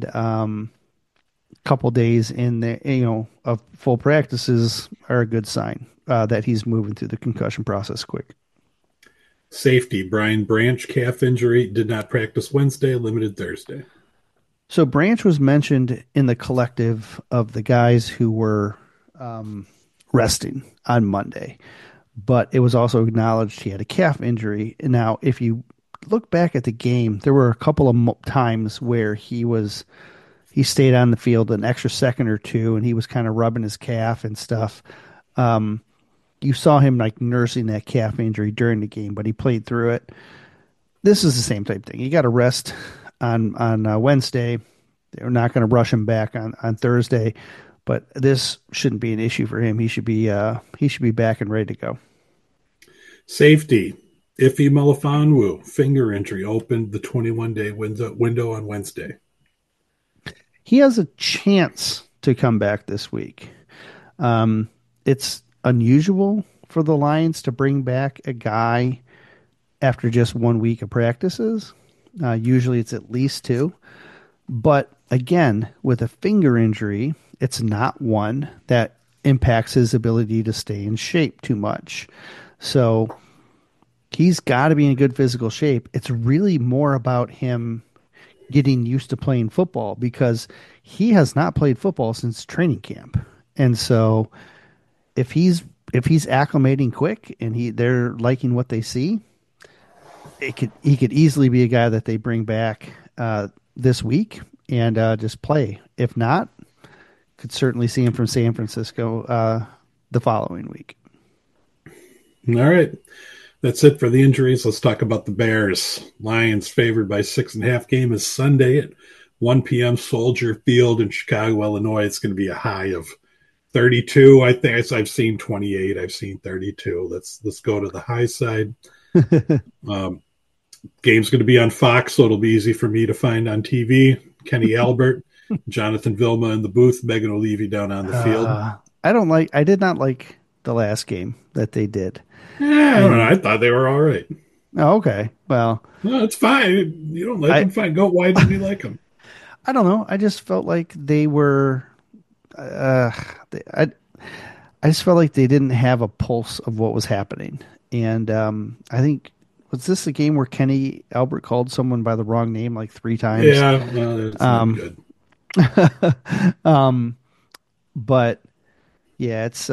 couple days in the of full practices are a good sign that he's moving through the concussion process quick. Safety Brian Branch, calf injury, did not practice Wednesday, limited Thursday. So Branch was mentioned in the collective of the guys who were resting on Monday, but it was also acknowledged he had a calf injury. Now, if you look back at the game, there were a couple of times where he stayed on the field an extra second or two, and he was kind of rubbing his calf and stuff. You saw him like nursing that calf injury during the game, but he played through it. This is the same type thing. You got to rest on Wednesday. They're not going to rush him back on Thursday, but this shouldn't be an issue for him. He should be back and ready to go. Safety Iffy Melifonwu, finger injury, opened the 21-day window on Wednesday. He has a chance to come back this week. It's unusual for the Lions to bring back a guy after just 1 week of practices. Usually it's at least two. But again, with a finger injury, it's not one that impacts his ability to stay in shape too much. So he's got to be in good physical shape. It's really more about him getting used to playing football because he has not played football since training camp. And so if he's acclimating quick and they're liking what they see, he could easily be a guy that they bring back this week and just play. If not, could certainly see him from San Francisco the following week. All right. That's it for the injuries. Let's talk about the Bears. Lions favored by 6.5. Game is Sunday at 1 p.m. Soldier Field in Chicago, Illinois. It's going to be a high of 32. I think I've seen 28. I've seen 32. Let's go to the high side. Game's going to be on Fox, so it'll be easy for me to find on TV. Kenny Albert, Jonathan Vilma in the booth, Megan O'Leary down on the field. I did not like the last game that they did. Yeah, I don't know. I thought they were all right. Oh, okay. Well, no, it's fine. You don't like them, fine. Go. Why did you like them? I don't know. I just felt like they were. I just felt like they didn't have a pulse of what was happening, and I think was this the game where Kenny Albert called someone by the wrong name like 3 times? Yeah, no, that's not good. But yeah, it's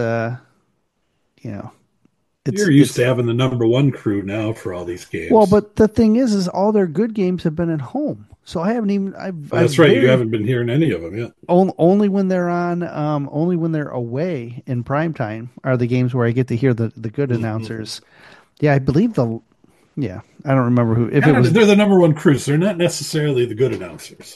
You're used to having the number one crew now for all these games. Well, but the thing is all their good games have been at home. So I haven't even. That's right. You haven't been hearing any of them yet. Only when they're on. Only when they're away in primetime are the games where I get to hear the good announcers. Yeah, I believe the Yeah, I don't remember who. If it Yeah, was, they're the number one crews. They're not necessarily the good announcers.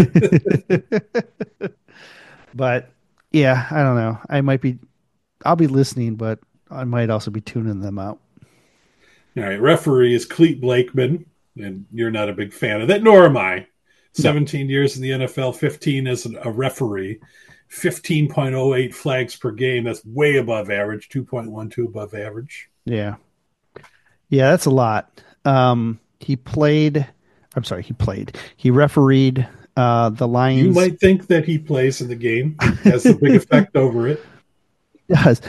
but yeah, I don't know. I might be. I'll be listening, but I might also be tuning them out. All right, referee is Clete Blakeman, and you're not a big fan of that, nor am I. No. 17 years in the NFL, 15 as a referee, 15.08 flags per game. That's way above average, 2.12 above average. Yeah. Yeah, that's a lot. He played. I'm sorry, he played. He refereed the You Lions. might think that he plays in the game, has a big effect over it. Does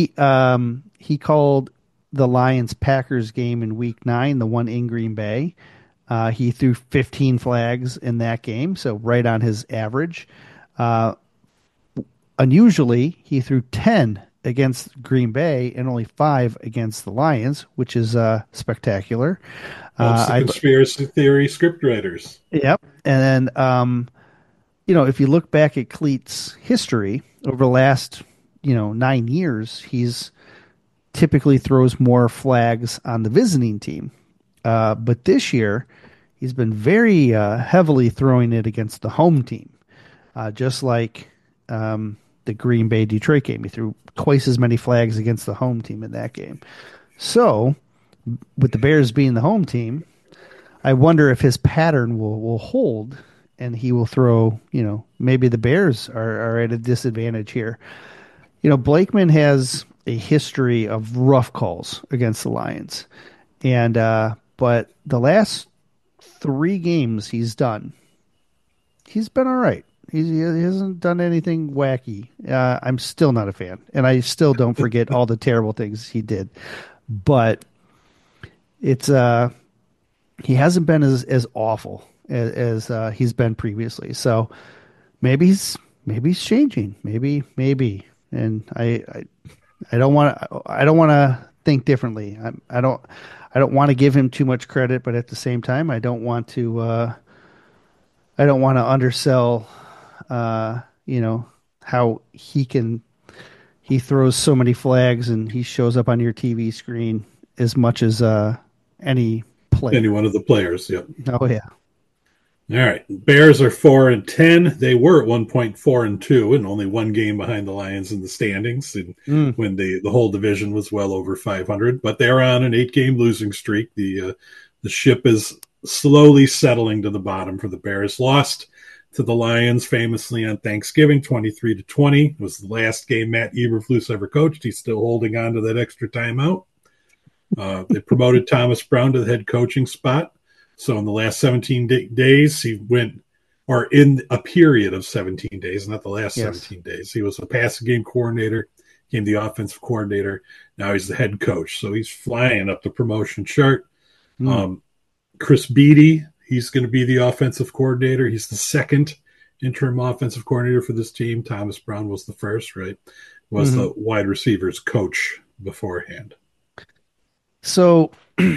he called the Lions Packers game in Week 9, the one in Green Bay. He threw 15 flags in that game, so right on his average. Uh, Unusually, he threw 10 against Green Bay and only 5 against the Lions, which is spectacular. Helps the I conspiracy theory scriptwriters. Yep. And then if you look back at Cleat's history over the last 9 years, he's typically throws more flags on the visiting team. But this year, he's been very heavily throwing it against the home team, just like the Green Bay Detroit game. He threw twice as many flags against the home team in that game. So, with the Bears being the home team, I wonder if his pattern will hold and he will throw, maybe the Bears are at a disadvantage here. Blakeman has a history of rough calls against the Lions. And but the last 3 games he's done, he's been all right. He hasn't done anything wacky. I'm still not a fan, and I still don't forget all the terrible things he did. But it's he hasn't been as awful as he's been previously. So maybe he's changing. Maybe. And I don't want to think differently. I don't want to give him too much credit, but at the same time, I don't want to undersell how he throws so many flags and he shows up on your TV screen as much as any Any player. one of the players, yep. Oh yeah. All right. Bears are 4-10. They were at one point 4-2, and only one game behind the Lions in the standings. And Mm. when the whole division was well over 500, but they're on an 8-game losing streak. The ship is slowly settling to the bottom for the Bears. Lost to the Lions famously on Thanksgiving, 23-20. It was the last game Matt Eberflus ever coached. He's still holding on to that extra timeout. They promoted Thomas Brown to the head coaching spot. So in the last 17 days, he went, or in a period of 17 days, not the last Yes. 17 days, he was a passing game coordinator, became the offensive coordinator. Now he's the head coach. So he's flying up the promotion chart. Mm. Chris Beatty, he's going to be the offensive coordinator. He's the second interim offensive coordinator for this team. Thomas Brown was the first, right? Was hmm the wide receivers coach beforehand. So,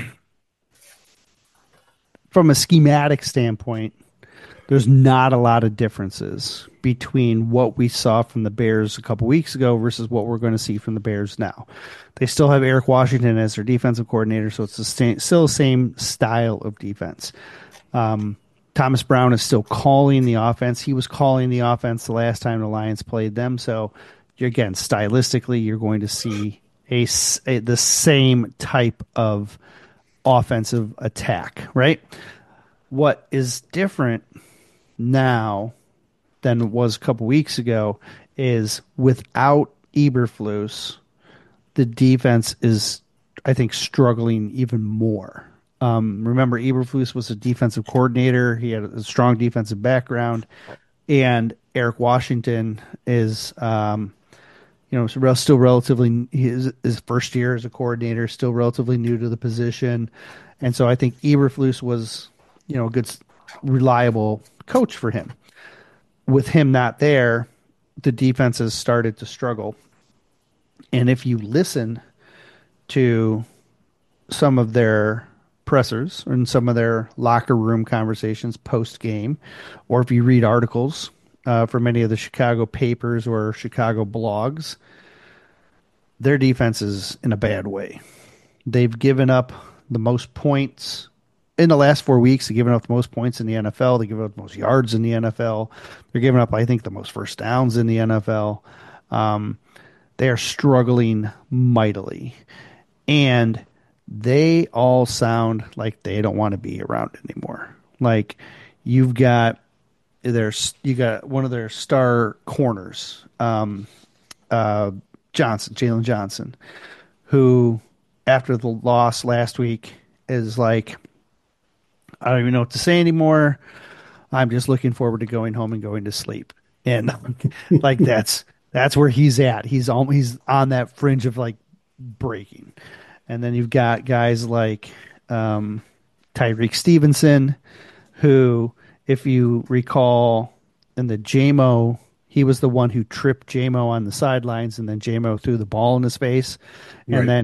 from a schematic standpoint, there's not a lot of differences between what we saw from the Bears a couple weeks ago versus what we're going to see from the Bears now. They still have Eric Washington as their defensive coordinator, so it's still the same style of defense. Thomas Brown is still calling the offense. He was calling the offense the last time the Lions played them. So, again, stylistically, you're going to see the same type of offensive attack, right? What is different now than it was a couple weeks ago is without Eberflus, the defense is, I think, struggling even more. Remember, Eberflus was a defensive coordinator. He had a strong defensive background, and Eric Washington is, still relatively his first year as a coordinator, still relatively new to the position, and so I think Eberflus was, a good, reliable coach for him. With him not there, the defense has started to struggle. And if you listen to some of their pressers and some of their locker room conversations post game, or if you read articles from many of the Chicago papers or Chicago blogs, their defense is in a bad way. They've given up the most points in the last 4 weeks. They're giving up the most points in the NFL. They're giving up the most yards in the NFL. They're giving up, I think, the most first downs in the NFL. Um, they are struggling mightily. And they all sound like they don't want to be around anymore. Like you've got you got one of their star corners, Johnson, Jalen Johnson, who after the loss last week is like, I don't even know what to say anymore. I'm just looking forward to going home and going to sleep. And like that's where he's at. He's on that fringe of like breaking. And then you've got guys like Tyreek Stevenson, who, if you recall, in the JMO, he was the one who tripped JMO on the sidelines, and then JMO threw the ball in his face, and Right.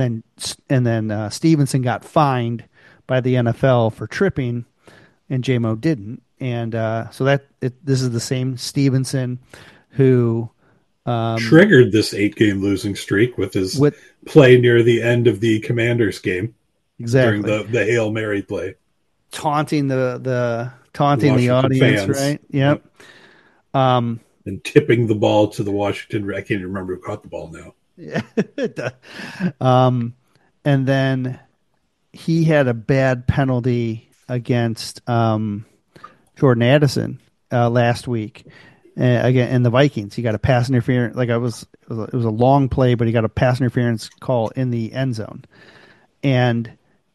then Stevenson got fined by the NFL for tripping, and JMO didn't, and this is the same Stevenson who Triggered this 8 game losing streak with his with play near the end of the Commanders game during exactly the Hail Mary play. taunting The taunting the Washington audience, fans. right? Yep. Yep. And tipping the ball to the Washington. I can't even remember who caught the ball now. Yeah. um, and then he had a bad penalty against Jordan Addison last week. Again, in the Vikings, he got a pass interference. Like it was a long play, but he got a pass interference call in the end zone, and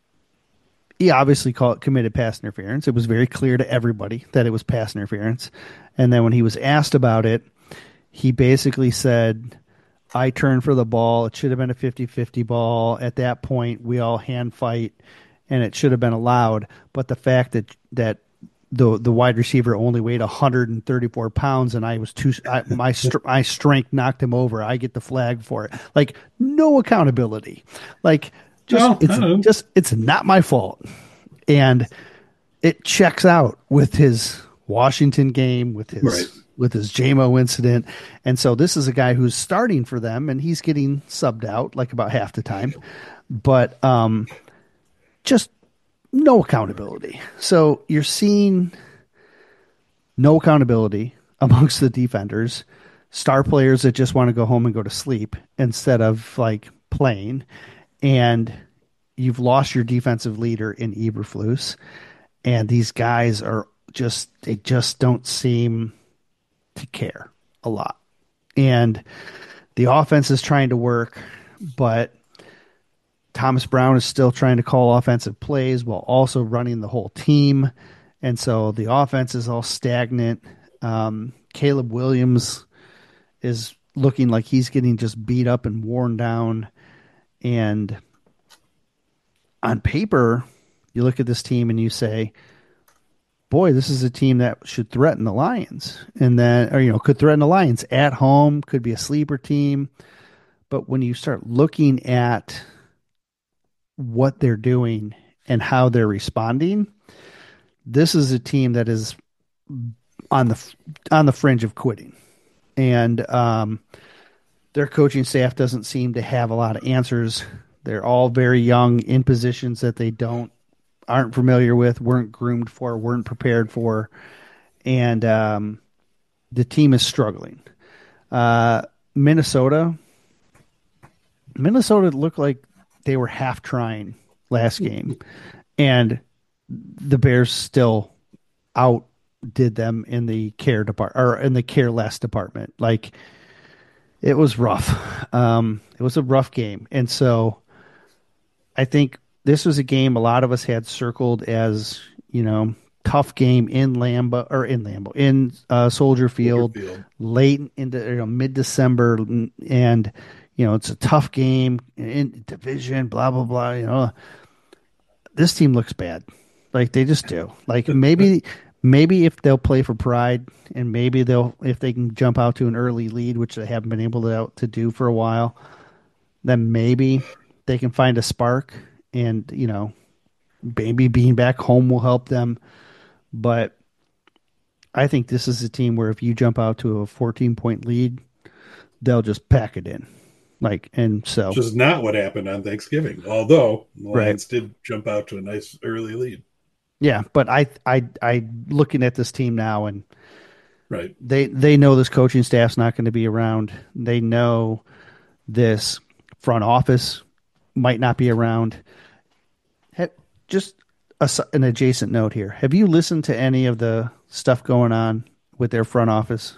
he obviously committed pass interference. It was very clear to everybody that it was pass interference. And then when he was asked about it, he basically said, I turned for the ball. It should have been a 50-50 ball. At that point, we all hand fight, and it should have been allowed. But the fact that the wide receiver only weighed 134 pounds, and I was my strength knocked him over. I get the flag for it. Like no accountability. Like Well, I don't know. it's not my fault. And it checks out with his Washington game, Right. with his JMO incident. And so this is a guy who's starting for them, and he's getting subbed out like about half the time. But just no accountability. So you're seeing no accountability amongst the defenders, star players that just want to go home and go to sleep instead of like playing. And you've lost your defensive leader in Eberflus. And these guys they just don't seem to care a lot. And the offense is trying to work, but Thomas Brown is still trying to call offensive plays while also running the whole team. And so the offense is all stagnant. Caleb Williams is looking like he's getting just beat up and worn down. And on paper, you look at this team and you say, boy, this is a team that should threaten the Lions. And then, could threaten the Lions at home, could be a sleeper team. But when you start looking at what they're doing and how they're responding, this is a team that is on the fringe of quitting, and their coaching staff doesn't seem to have a lot of answers. They're all very young in positions that they aren't familiar with, weren't groomed for, weren't prepared for, and the team is struggling. Minnesota looked like they were half trying last game, and the Bears still outdid them in the care department or in the care less department. Like it was rough. It was a rough game, and so I think this was a game a lot of us had circled as tough game in Soldier Field, late into mid December, and it's a tough game in division, blah, blah, blah. This team looks bad. Like they just do. Like maybe if they'll play for pride and maybe if they can jump out to an early lead, which they haven't been able to do for a while, then maybe they can find a spark and, maybe being back home will help them. But I think this is a team where if you jump out to a 14-point lead, they'll just pack it in. Like, and which so, is not what happened on Thanksgiving. Although the right. Lions did jump out to a nice early lead. Yeah. But I looking at this team now, and Right. they know this coaching staff's not going to be around. They know this front office might not be around. Ha- Just an adjacent note here. Have you listened to any of the stuff going on with their front office?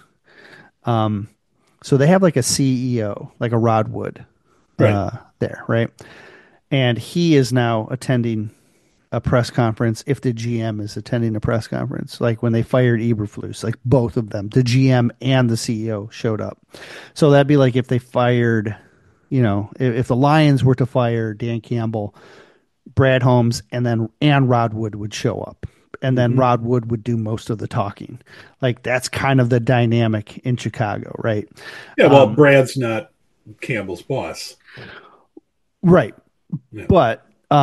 So they have like a CEO, like a Rod Wood, Right. there, right? And he is now attending a press conference if the GM is attending a press conference. Like when they fired Eberflus, like both of them, the GM and the CEO showed up. So that'd be like if they fired, if the Lions were to fire Dan Campbell, Brad Holmes, and Rod Wood would show up. And then Mm-hmm. Rod Wood would do most of the talking. Like that's kind of the dynamic in Chicago, right? Yeah. Well, Brad's not Campbell's boss. Right. Yeah. But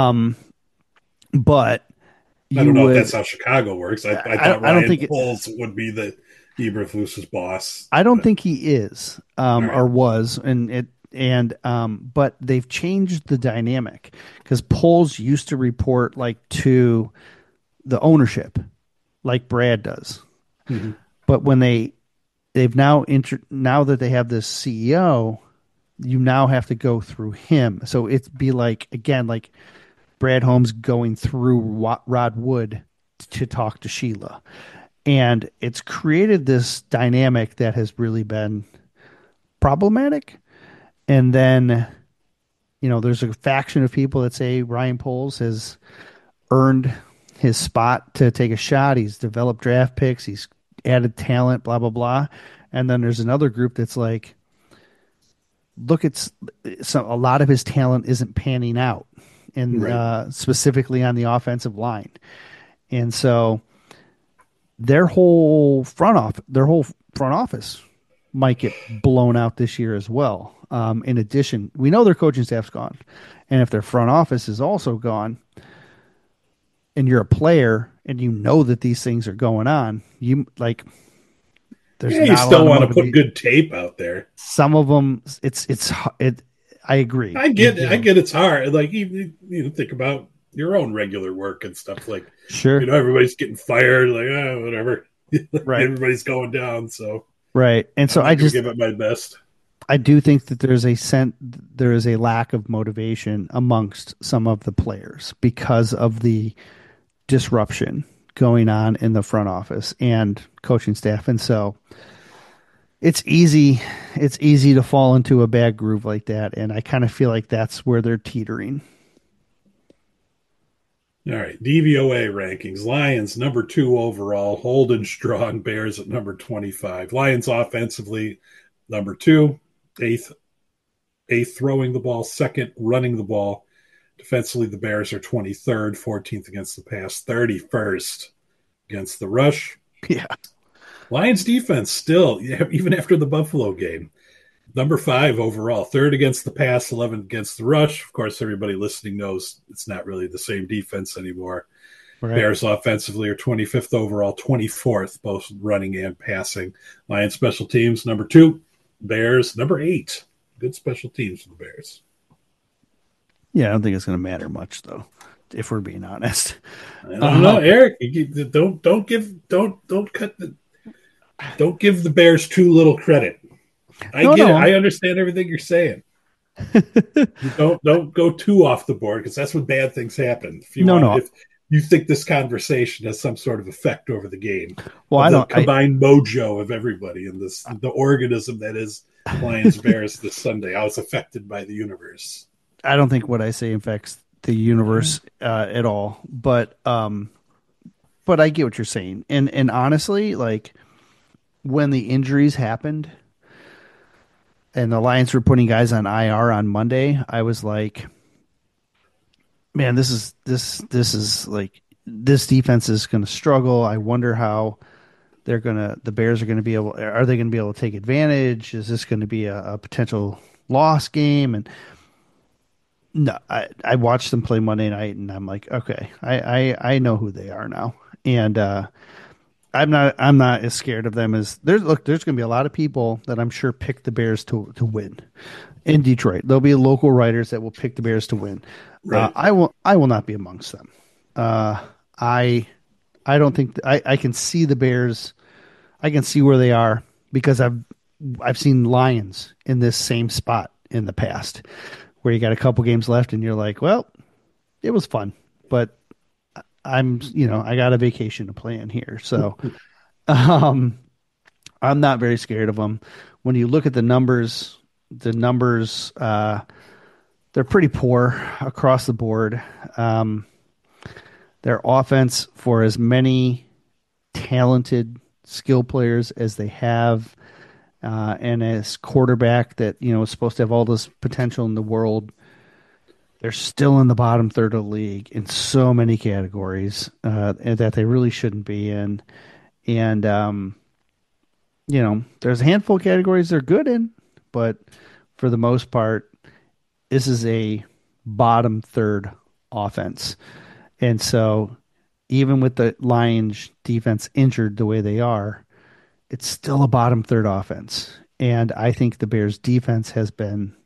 but I you don't know if would that's how Chicago works. I I thought I don't Ryan think it, Poles would be the Eberflus's boss, I don't but think he is, all right. or was, but they've changed the dynamic because polls used to report like to the ownership, like Brad does. Mm-hmm. But when they've now that they have this CEO, you now have to go through him. So it'd be like again like Brad Holmes going through Rod Wood to talk to Sheila. And it's created this dynamic that has really been problematic. And then, there's a faction of people that say Ryan Poles has earned his spot to take a shot. He's developed draft picks, he's added talent, blah, blah, blah. And then there's another group that's like, look, a lot of his talent isn't panning out, and Right. specifically on the offensive line. And so their whole front office might get blown out this year as well. In addition, we know their coaching staff's gone, and if their front office is also gone, and you're a player and you know that these things are going on, you like there's Yeah, you not a still lot of want to put motivation. good tape out there. Some of them, it. I agree. I get it's hard. Like you think about your own regular work and stuff. Like Sure, everybody's getting fired. Like whatever. right, Everybody's going down. So right. And so I'm not going to give it my best. I do think that there is a lack of motivation amongst some of the players because of the disruption going on in the front office and coaching staff. And so it's easy to fall into a bad groove like that. And I kind of feel like that's where they're teetering. All right, DVOA rankings: Lions number 2 overall, holding strong. Bears at number 25. Lions offensively number 2, eighth throwing the ball, second running the ball. Defensively, the Bears are 23rd, 14th against the pass, 31st against the rush. Yeah. Lions defense still, even after the Buffalo game, number 5 overall, third against the pass, 11th against the rush. Of course, everybody listening knows it's not really the same defense anymore. Right. Bears offensively are 25th overall, 24th, both running and passing. Lions special teams, number 2. Bears, number 8. Good special teams for the Bears. Yeah. I don't think it's going to matter much though, if we're being honest. I don't know, Um, Eric. Don't give the Bears too little credit. I no, get it. no, I understand everything you're saying. Don't go too off the board because that's when bad things happen. no. If you think this conversation has some sort of effect over the game Well, of I the don't, combined mojo of everybody in the organism that is Lions Bears this Sunday, how it's affected by the universe. I don't think what I say affects the universe at all. But I get what you're saying. And honestly, like when the injuries happened and the Lions were putting guys on IR on Monday, I was like, man, this is like this defense is going to struggle. I wonder how the Bears are they going to be able to take advantage? Is this going to be a potential loss game? And no, I watched them play Monday night and I'm like, okay, I know who they are now. And I'm not as scared of them as there's going to be a lot of people that I'm sure pick the Bears to win in Detroit. There'll be local writers that will pick the Bears to win. Right. I will not be amongst them. I I don't think I can see the Bears. I can see where they are because I've seen Lions in this same spot in the past where you got a couple games left and you're like, well, it was fun, but I got a vacation to plan here. So, um, I'm not very scared of them. When you look at the numbers, they're pretty poor across the board. Um, their offense, for as many talented skill players as they have, and as quarterback that is supposed to have all this potential in the world, they're still in the bottom third of the league in so many categories and that they really shouldn't be in. And there's a handful of categories they're good in, but for the most part, this is a bottom third offense. And so, even with the Lions defense injured the way they are, it's still a bottom third offense. And I think the Bears defense has been,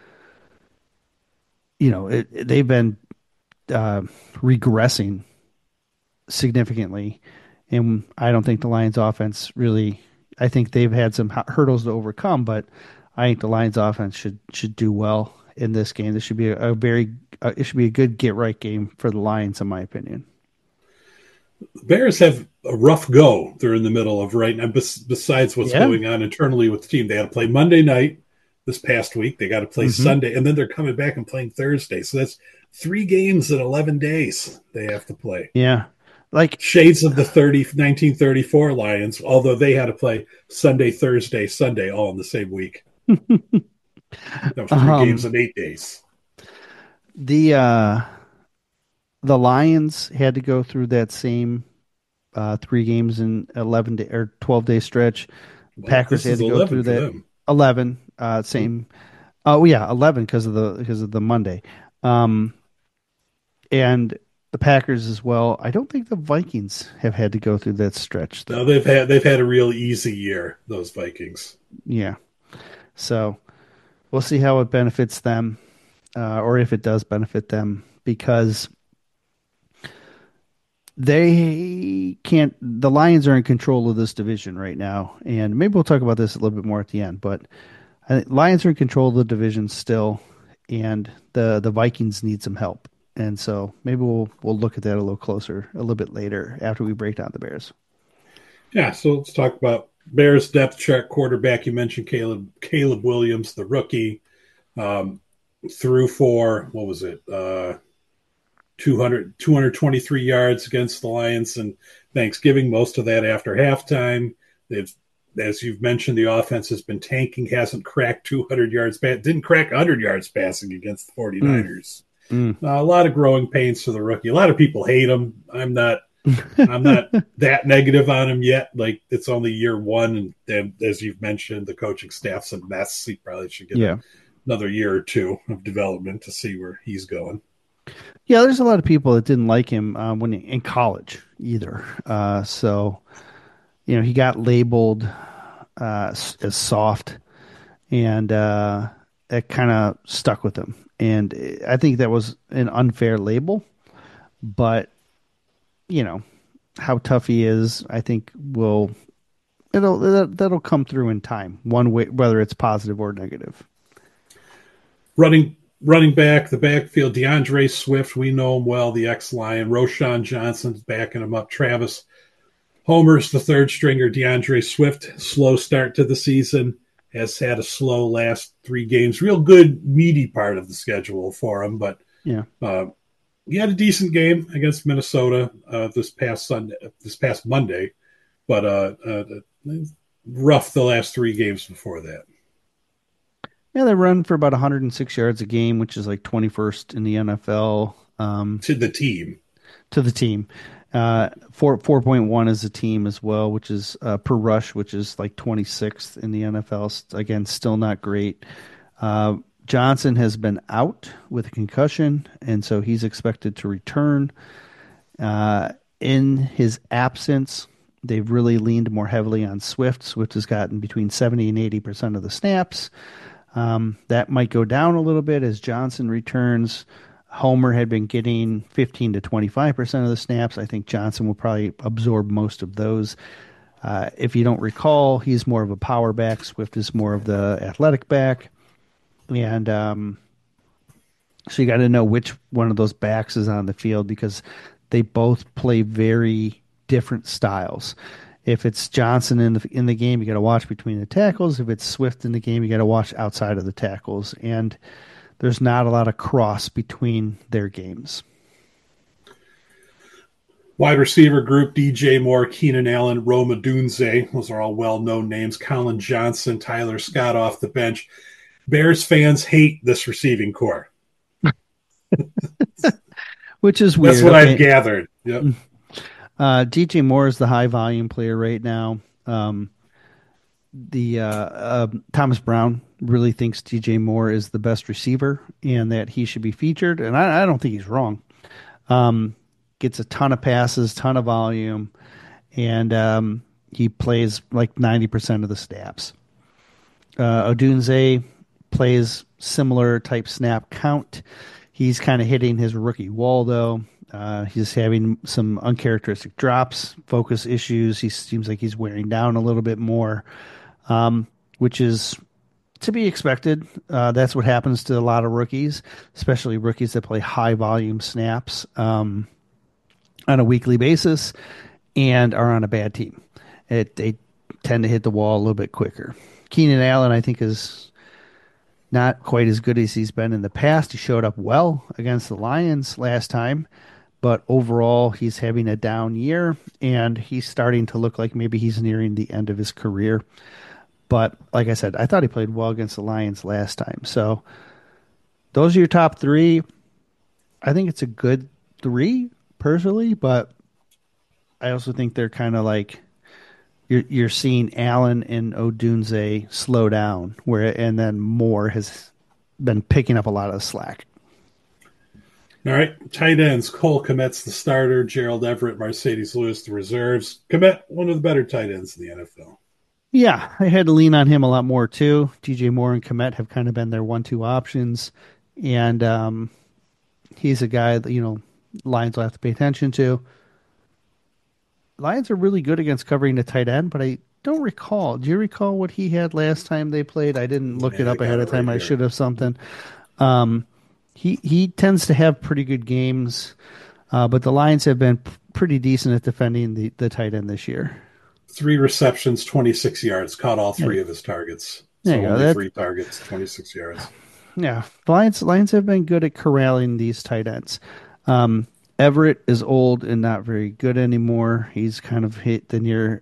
they've been regressing significantly. And I don't think the Lions offense really, I think they've had some hurdles to overcome, but I think the Lions offense should do well in this game. This should be it should be a good get right game for the Lions, in my opinion. The Bears have a rough go. They're in the middle of right now. Besides what's Yeah. going on internally with the team, they had to play Monday night this past week. They got to play Hmm. Sunday, and then they're coming back and playing Thursday. So that's 3 games in 11 days they have to play. Yeah. Like, Shades of the 1934 Lions, although they had to play Sunday, Thursday, Sunday, all in the same week. That was 3 games um, in 8 days. the uh, the Lions had to go through that same 3 games in 11 day or 12-day stretch. Well, Packers this had is to go 11 through for that them. 11 same. Oh yeah, 11 because of the Monday. Um, and the Packers as well. I don't think the Vikings have had to go through that stretch No, though. they've had a real easy year, those Vikings. Yeah. So we'll see how it benefits them, or if it does benefit them, because they can't. The Lions are in control of this division right now, and maybe we'll talk about this a little bit more at the end. But I think Lions are in control of the division still, and the Vikings need some help. And so maybe we'll look at that a little closer a little bit later after we break down the Bears. Yeah, so let's talk about Bears depth chart quarterback. You mentioned Caleb Williams, the rookie, um, threw for what was it, 223 yards against the Lions and Thanksgiving. Most of that after halftime. They've, as you've mentioned, the offense has been tanking. Hasn't cracked 200 yards. Didn't crack 100 yards passing against the Mm, 49ers. mm. A lot of growing pains for the rookie. A lot of people hate him. I'm not that negative on him yet. Like it's only year one, and then, as you've mentioned, the coaching staff's a mess. He probably should get Yeah. another year or two of development to see where he's going. Yeah, there's a lot of people that didn't like him in college either. So he got labeled as soft, and it kind of stuck with him. And I think that was an unfair label, but you know how tough he is. I think that'll come through in time, one way, whether it's positive or negative. Running back, the backfield, DeAndre Swift, we know him well, the ex-Lion. Roshan Johnson's backing him up. Travis Homer's the third stringer. DeAndre Swift, slow start to the season, has had a slow last 3 games. Real good, meaty part of the schedule for him, but Yeah. uh, he had a decent game against Minnesota this past Monday, but rough the last 3 games before that. Yeah, they run for about 106 yards a game, which is like 21st in the NFL. To the team. To the team. 4.1 is a team as well, which is per rush, which is like 26th in the NFL. Again, still not great. Johnson has been out with a concussion, and so he's expected to return. In his absence, They've really leaned more heavily on Swift. Swift has gotten between 70 and 80% of the snaps. That might go down a little bit as Johnson returns. Homer had been getting 15 to 25% of the snaps. I think Johnson will probably absorb most of those. If you don't recall, he's more of a power back. Swift is more of the athletic back. And so you got to know which one of those backs is on the field because they both play very different styles. If it's Johnson in the game, you got to watch between the tackles. If it's Swift in the game, you got to watch outside of the tackles. And there's not a lot of cross between their games. Wide receiver group, DJ Moore, Keenan Allen, Rome Odunze. Those are all well-known names. Colin Johnson, Tyler Scott off the bench. Bears fans hate this receiving core. Which is weird. That's what I've gathered. Yep. DJ Moore is the high volume player right now. Thomas Brown really thinks DJ Moore is the best receiver and that he should be featured, and I don't think he's wrong. Gets a ton of passes, ton of volume, and he plays like 90% of the snaps. Odunze plays similar type snap count. He's kind of hitting his rookie wall, though. He's having some uncharacteristic drops, focus issues. He seems like he's wearing down a little bit more, which is to be expected. That's what happens to a lot of rookies, especially rookies that play high volume snaps on a weekly basis and are on a bad team. They tend to hit the wall a little bit quicker. Keenan Allen, I think, is not quite as good as he's been in the past. He showed up well against the Lions last time, but overall he's having a down year, and he's starting to look like maybe he's nearing the end of his career. But like I said, I thought he played well against the Lions last time. So those are your top three. I think it's a good three, personally, but I also think they're kind of like you're seeing Allen and Odunze slow down, and then Moore has been picking up a lot of slack. All right, tight ends. Cole Kmet's the starter. Gerald Everett, Mercedes Lewis, the reserves. Kmet, one of the better tight ends in the NFL. Yeah, I had to lean on him a lot more too. DJ Moore and Kmet have kind of been their 1-2 options, and he's a guy that Lions will have to pay attention to. Lions are really good against covering the tight end, but I don't recall. Do you recall what he had last time they played? I didn't look it up ahead of time. I should have something. He tends to have pretty good games, but the Lions have been pretty decent at defending the tight end this year. 3 receptions, 26 yards. Caught all 3 of his targets. So only 3 targets, 26 yards. Yeah, the Lions have been good at corralling these tight ends. Everett is old and not very good anymore. He's kind of hit the near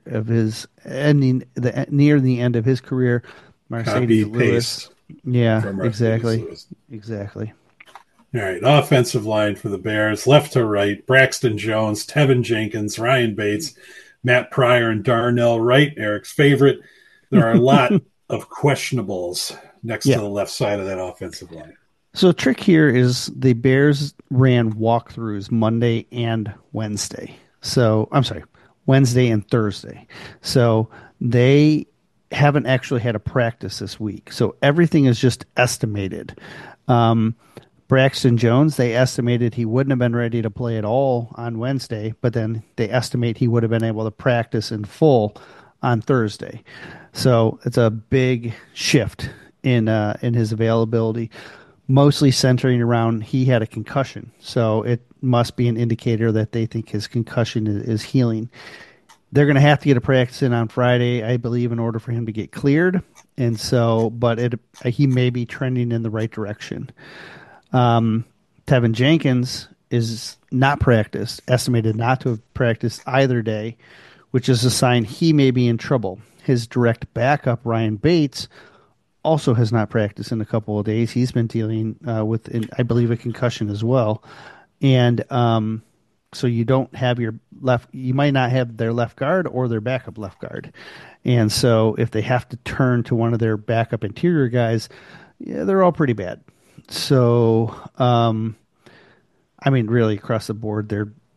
the end of his career. Mercedes Lewis. Yeah, exactly. All right, offensive line for the Bears, left to right, Braxton Jones, Tevin Jenkins, Ryan Bates, Matt Pryor, and Darnell Wright, Eric's favorite. There are a lot of questionables next to the left side of that offensive line. So the trick here is the Bears ran walkthroughs Monday and Wednesday. So I'm sorry, Wednesday and Thursday. So they haven't actually had a practice this week. So everything is just estimated. Braxton Jones, they estimated he wouldn't have been ready to play at all on Wednesday, but then they estimate he would have been able to practice in full on Thursday. So it's a big shift in his availability. Mostly centering around he had a concussion. So it must be an indicator that they think his concussion is healing. They're going to have to get a practice in on Friday, I believe, in order for him to get cleared. And so, but he may be trending in the right direction. Tevin Jenkins is not practiced, estimated not to have practiced either day, which is a sign he may be in trouble. His direct backup, Ryan Bates, also has not practiced in a couple of days. He's been dealing with, I believe, a concussion as well. And so you don't have you might not have their left guard or their backup left guard. And so if they have to turn to one of their backup interior guys, they're all pretty bad. So, really across the board,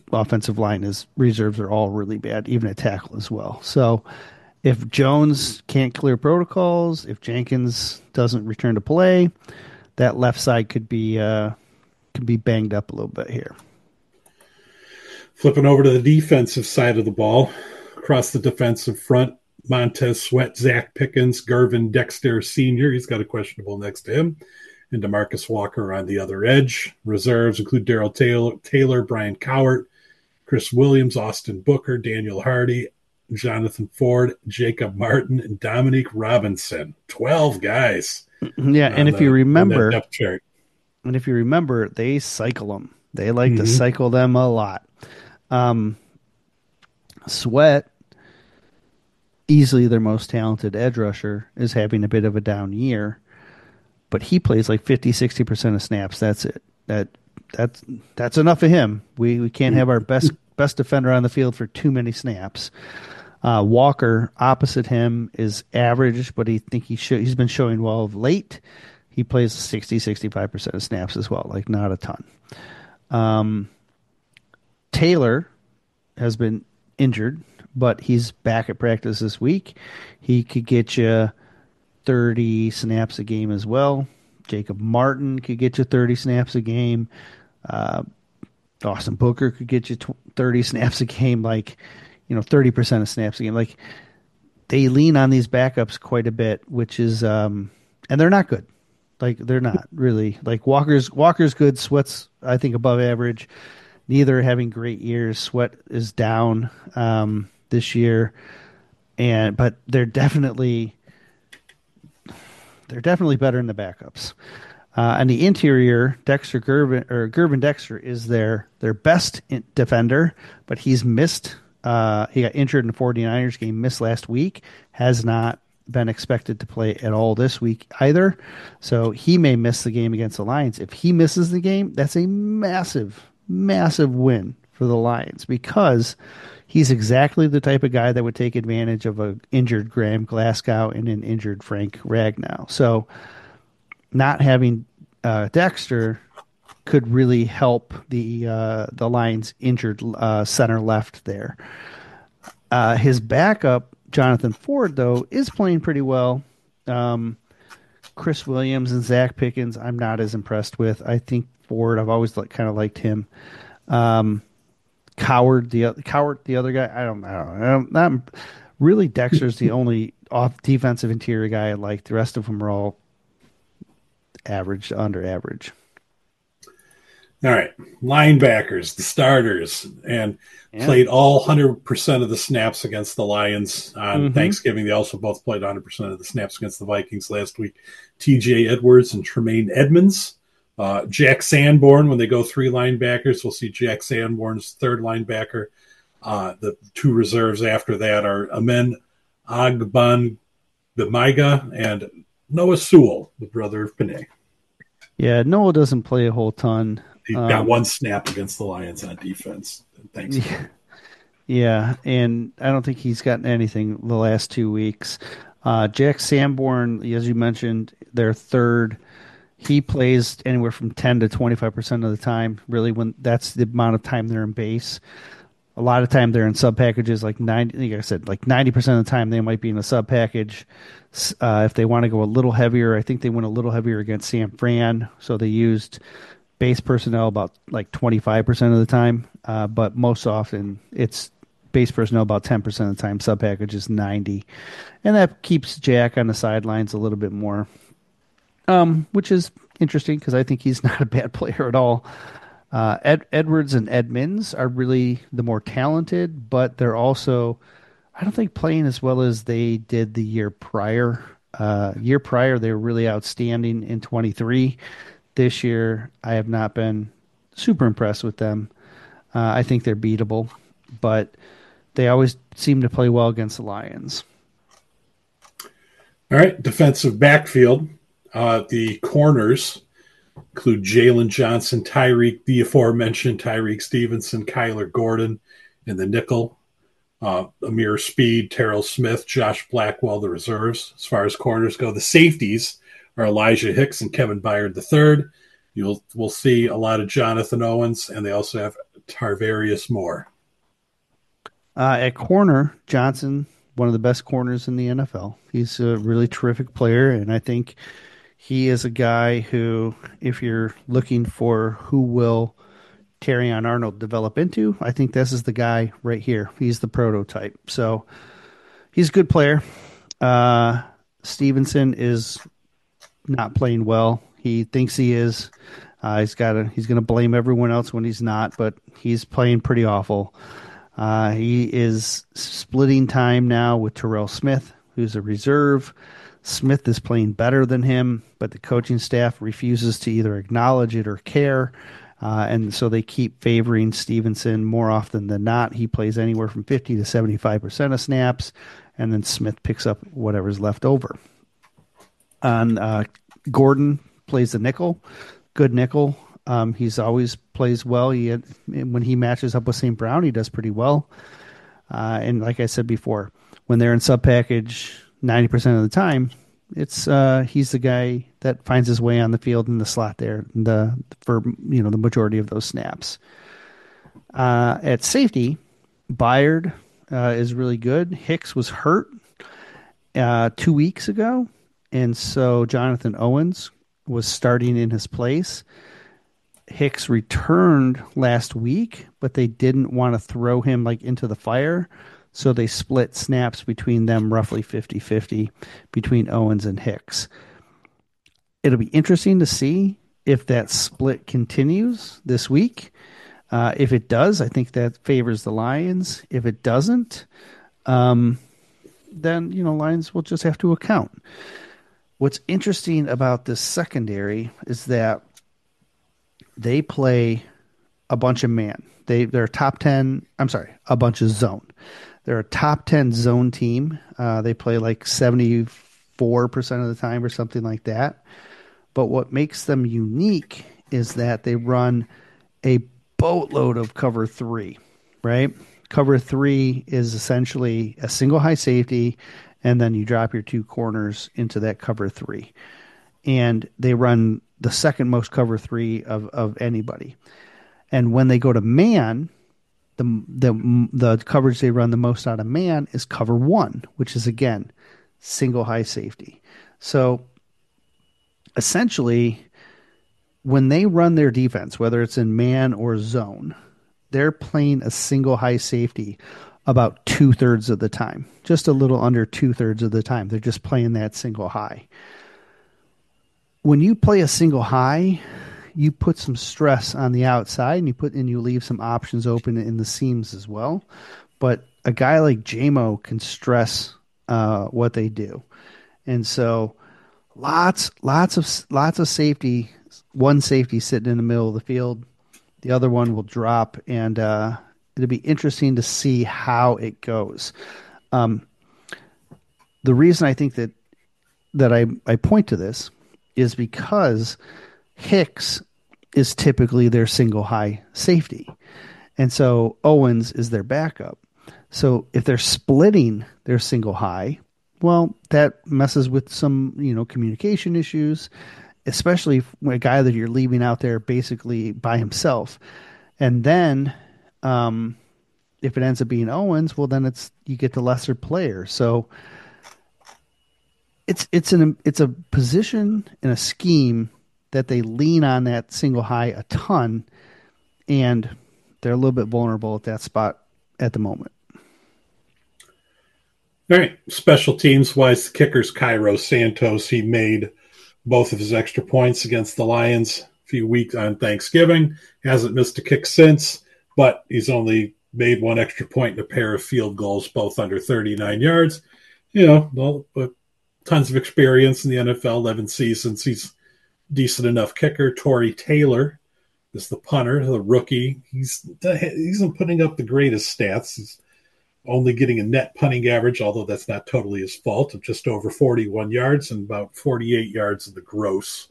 offensive line is reserves are all really bad, even at tackle as well. So if Jones can't clear protocols, if Jenkins doesn't return to play, that left side could be banged up a little bit here. Flipping over to the defensive side of the ball, across the defensive front, Montez Sweat, Zach Pickens, Gervin Dexter Sr., he's got a questionable next to him, and DeMarcus Walker on the other edge. Reserves include Darrell Taylor, Brian Cowart, Chris Williams, Austin Booker, Daniel Hardy, Jonathan Ford, Jacob Martin, and Dominique Robinson. 12 guys. Yeah, and if you remember, they cycle them. They like to cycle them a lot. Sweat, easily their most talented edge rusher, is having a bit of a down year, but he plays like 50-60% of snaps. That's it. That's enough of him. We can't have our best defender on the field for too many snaps. Walker, opposite him, is average, but he's been showing well of late. He plays 60-65% of snaps as well, like not a ton. Taylor has been injured, but he's back at practice this week. He could get you 30 snaps a game as well. Jacob Martin could get you 30 snaps a game. Austin Booker could get you 30 snaps a game, 30% of snaps a game. Like, they lean on these backups quite a bit, which is, and they're not good. Like, they're not really. Like, Walker's good. Sweat's, I think, above average. Neither are having great years. Sweat is down this year, but they're definitely better in the backups. On the interior, Gervin Dexter is their best defender, but he's missed. He got injured in the 49ers game, missed last week, has not been expected to play at all this week either. So he may miss the game against the Lions. If he misses the game, that's a massive, massive win for the Lions, because he's exactly the type of guy that would take advantage of an injured Graham Glasgow and an injured Frank Ragnow. So not having Dexter could really help the Lions' injured center left there. His backup, Jonathan Ford, though, is playing pretty well. Chris Williams and Zach Pickens, I'm not as impressed with. I think Ford, I've always kind of liked him. Cowart, the other guy, I don't know. Not really. Dexter's the only off defensive interior guy I like. The rest of them are all average to under average. All right, linebackers, the starters, and played all 100% of the snaps against the Lions on Thanksgiving. They also both played 100% of the snaps against the Vikings last week. T.J. Edwards and Tremaine Edmonds. Jack Sanborn, when they go three linebackers, we'll see Jack Sanborn's third linebacker. The two reserves after that are Amen Agban Bemaiga and Noah Sewell, the brother of Panay. Yeah, Noah doesn't play a whole ton. He got one snap against the Lions on defense. Thanks. Yeah, and I don't think he's gotten anything the last 2 weeks. Jack Sanborn, as you mentioned, their third. He plays anywhere from 10 to 25% of the time, really, when that's the amount of time they're in base. A lot of time they're in sub packages, like 90% of the time they might be in a sub package. If they want to go a little heavier, I think they went a little heavier against San Fran, so they used base personnel about 25% of the time, but most often it's base personnel about 10% of the time. Sub package is 90%, and that keeps Jack on the sidelines a little bit more, which is interesting because I think he's not a bad player at all. Edwards and Edmonds are really the more talented, but they're also, I don't think, playing as well as they did the year prior. Year prior, they were really outstanding in 23. This year, I have not been super impressed with them. I think they're beatable, but they always seem to play well against the Lions. All right, defensive backfield. The corners include Jalen Johnson, the aforementioned Tyreek Stevenson, Kyler Gordon in the nickel, Amir Speed, Terrell Smith, Josh Blackwell, the reserves. As far as corners go, the safeties are Elijah Hicks and Kevin Byard III. We'll see a lot of Jonathan Owens, and they also have Tarvarius Moore? At corner, Johnson, one of the best corners in the NFL. He's a really terrific player, and I think he is a guy who, if you're looking for who will Terrion Arnold develop into, I think this is the guy right here. He's the prototype. So he's a good player. Stevenson is not playing well. He thinks he is. He's going to blame everyone else when he's not, but he's playing pretty awful. He is splitting time now with Terrell Smith, who's a reserve. Smith is playing better than him, but the coaching staff refuses to either acknowledge it or care. And so they keep favoring Stevenson more often than not. He plays anywhere from 50 to 75% of snaps, and then Smith picks up whatever's left over. Gordon plays the nickel, good nickel. He's always plays well. When he matches up with St. Brown, he does pretty well. And like I said before, when they're in sub package, 90% of the time, it's he's the guy that finds his way on the field in the slot there for the majority of those snaps. At safety, Byard is really good. Hicks was hurt 2 weeks ago, and so Jonathan Owens was starting in his place. Hicks returned last week, but they didn't want to throw him into the fire, so they split snaps between them roughly 50-50 between Owens and Hicks. It'll be interesting to see if that split continues this week. If it does, I think that favors the Lions. If it doesn't, then Lions will just have to account. What's interesting about this secondary is that they play a bunch of man. They're top 10. I'm sorry, a bunch of zone. They're a top 10 zone team. They play 74% of the time or something like that. But what makes them unique is that they run a boatload of cover 3, right? Cover 3 is essentially a single high safety, and then you drop your 2 corners into that cover 3. And they run the second most cover 3 of anybody. And when they go to man, the coverage they run the most out of man is cover 1, which is, again, single high safety. So essentially, when they run their defense, whether it's in man or zone, they're playing a single high safety about 2/3 of the time, just a little under 2/3 of the time. They're just playing that single high. When you play a single high, you put some stress on the outside, and you leave some options open in the seams as well. But a guy like JMO can stress what they do, and so lots of safety. One safety sitting in the middle of the field, the other one will drop, and it'll be interesting to see how it goes. The reason I think that I point to this is because Hicks is typically their single high safety. And so Owens is their backup. So if they're splitting their single high, well, that messes with some, communication issues, especially when a guy that you're leaving out there basically by himself. And then if it ends up being Owens, well, then you get the lesser player. So it's a position and a scheme that they lean on that single high a ton, and they're a little bit vulnerable at that spot at the moment. All right, special teams wise, the kicker's Cairo Santos. He made both of his extra points against the Lions a few weeks on Thanksgiving. Hasn't missed a kick since, but he's only made one extra point in a pair of field goals, both under 39 yards. Tons of experience in the NFL, 11 seasons. He's decent enough kicker. Torrey Taylor is the punter, the rookie. He's putting up the greatest stats. He's only getting a net punting average, although that's not totally his fault, of just over 41 yards and about 48 yards of the gross.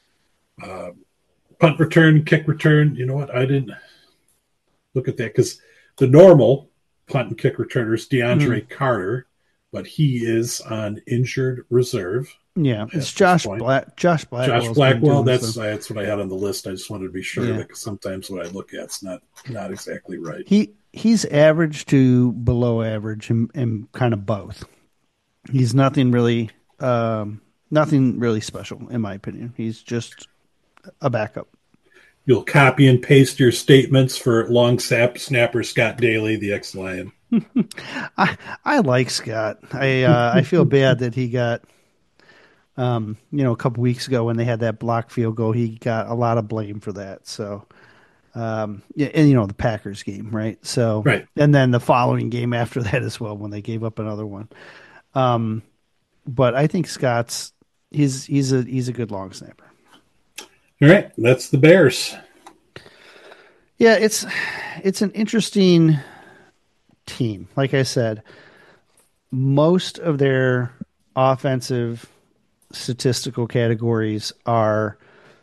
Punt return, kick return. You know what? I didn't look at that because the normal punt and kick returner is DeAndre Carter, but he is on injured reserve. Yeah, it's at this point. Josh Josh Blackwell's been Blackwell, doing some. that's what I had on the list. I just wanted to be sure of Yeah, it because sometimes what I look at is not exactly right. he's average to below average and kind of both. He's nothing really special in my opinion. He's just a backup. You'll copy and paste your statements for snapper Scott Daly, the ex-Lion. I like Scott. I feel bad that he got a couple weeks ago when they had that block field goal, he got a lot of blame for that. So yeah, and the Packers game, right? So Right. and then the following game after that as well when they gave up another one. But I think Scott's he's a good long snapper. All right. That's the Bears. Yeah, it's an interesting team. Like I said, most of their offensive statistical categories are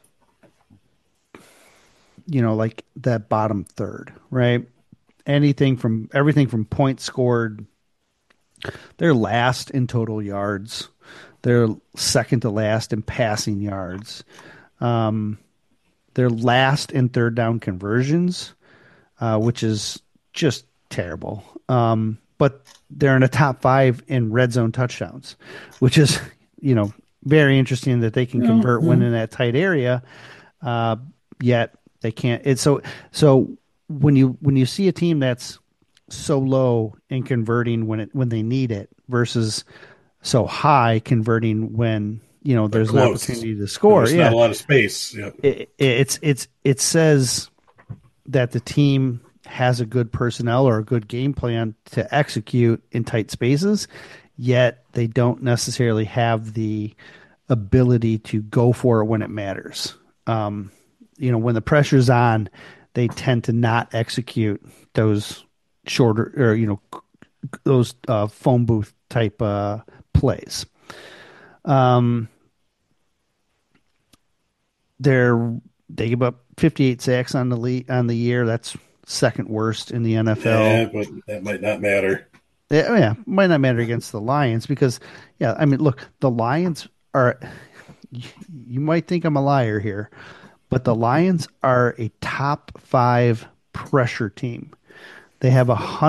like that bottom third, right? Everything from points scored. They're last in total yards. They're second to last in passing yards. They're last in third down conversions, which is just terrible. But they're in the top 5 in red zone touchdowns, which is, very interesting that they can convert when in that tight area. Yet they can't. It's so when you see a team that's so low in converting when they need it versus so high converting when They're there's an close. opportunity to And score. there's not Yeah, a lot of space. Yep. it says that the team has a good personnel or a good game plan to execute in tight spaces, yet they don't necessarily have the ability to go for it when it matters. When the pressure's on, they tend to not execute those shorter or those phone booth type plays. They give up 58 sacks on the year. That's second worst in the NFL. Yeah, but that might not matter. Yeah, might not matter against the Lions because, yeah, I mean, look, the Lions are. You might think I'm a liar here, but the Lions are a top 5 pressure team. They have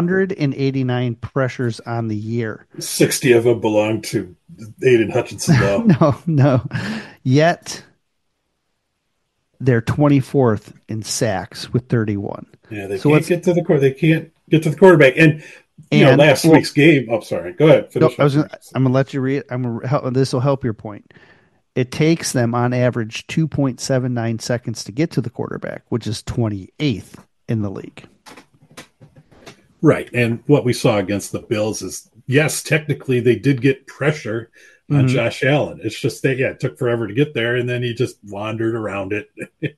189 pressures on the year. 60 of them belong to Aiden Hutchinson, though. No. Yet they're 24th in sacks with 31. Yeah, they So can't get to the court. They can't get to the quarterback. And last week's game. Oh, sorry. Go ahead. No, Finish. I'm gonna let you read. This will help your point. It takes them on average 2.79 seconds to get to the quarterback, which is 28th in the league. Right. And what we saw against the Bills is, yes, technically they did get pressure on Josh Allen. It's just that, it took forever to get there, and then he just wandered around it,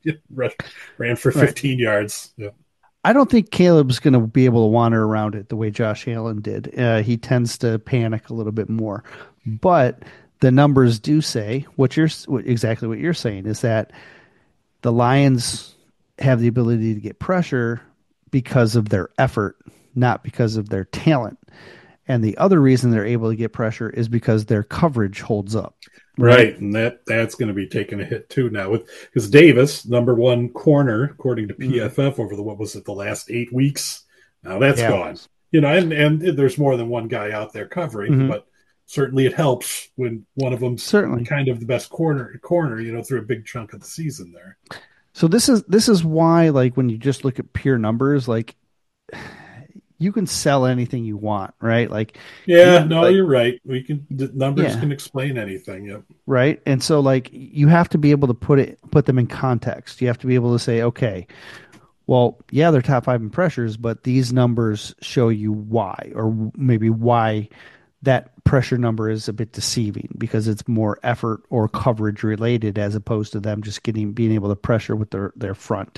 ran for 15 yards. Yeah. I don't think Caleb's going to be able to wander around it the way Josh Allen did. He tends to panic a little bit more. But the numbers do say exactly what you're saying is that the Lions have the ability to get pressure because of their effort, not because of their talent. And the other reason they're able to get pressure is because their coverage holds up. Right. And that's going to be taking a hit too now because Davis, number 1 corner, according to PFF, over the last 8 weeks. Now that's gone. And there's more than one guy out there covering, but certainly it helps when one of them's kind of the best corner, through a big chunk of the season there. So this is why, like, when you just look at pure numbers, like, you can sell anything you want, right? Like, you're right. Numbers can explain anything. Yep. Right. And so, like, you have to be able to put them in context. You have to be able to say, okay, well, yeah, they're top 5 in pressures, but these numbers show you why, or maybe why that pressure number is a bit deceiving because it's more effort or coverage related as opposed to them just being able to pressure with their front.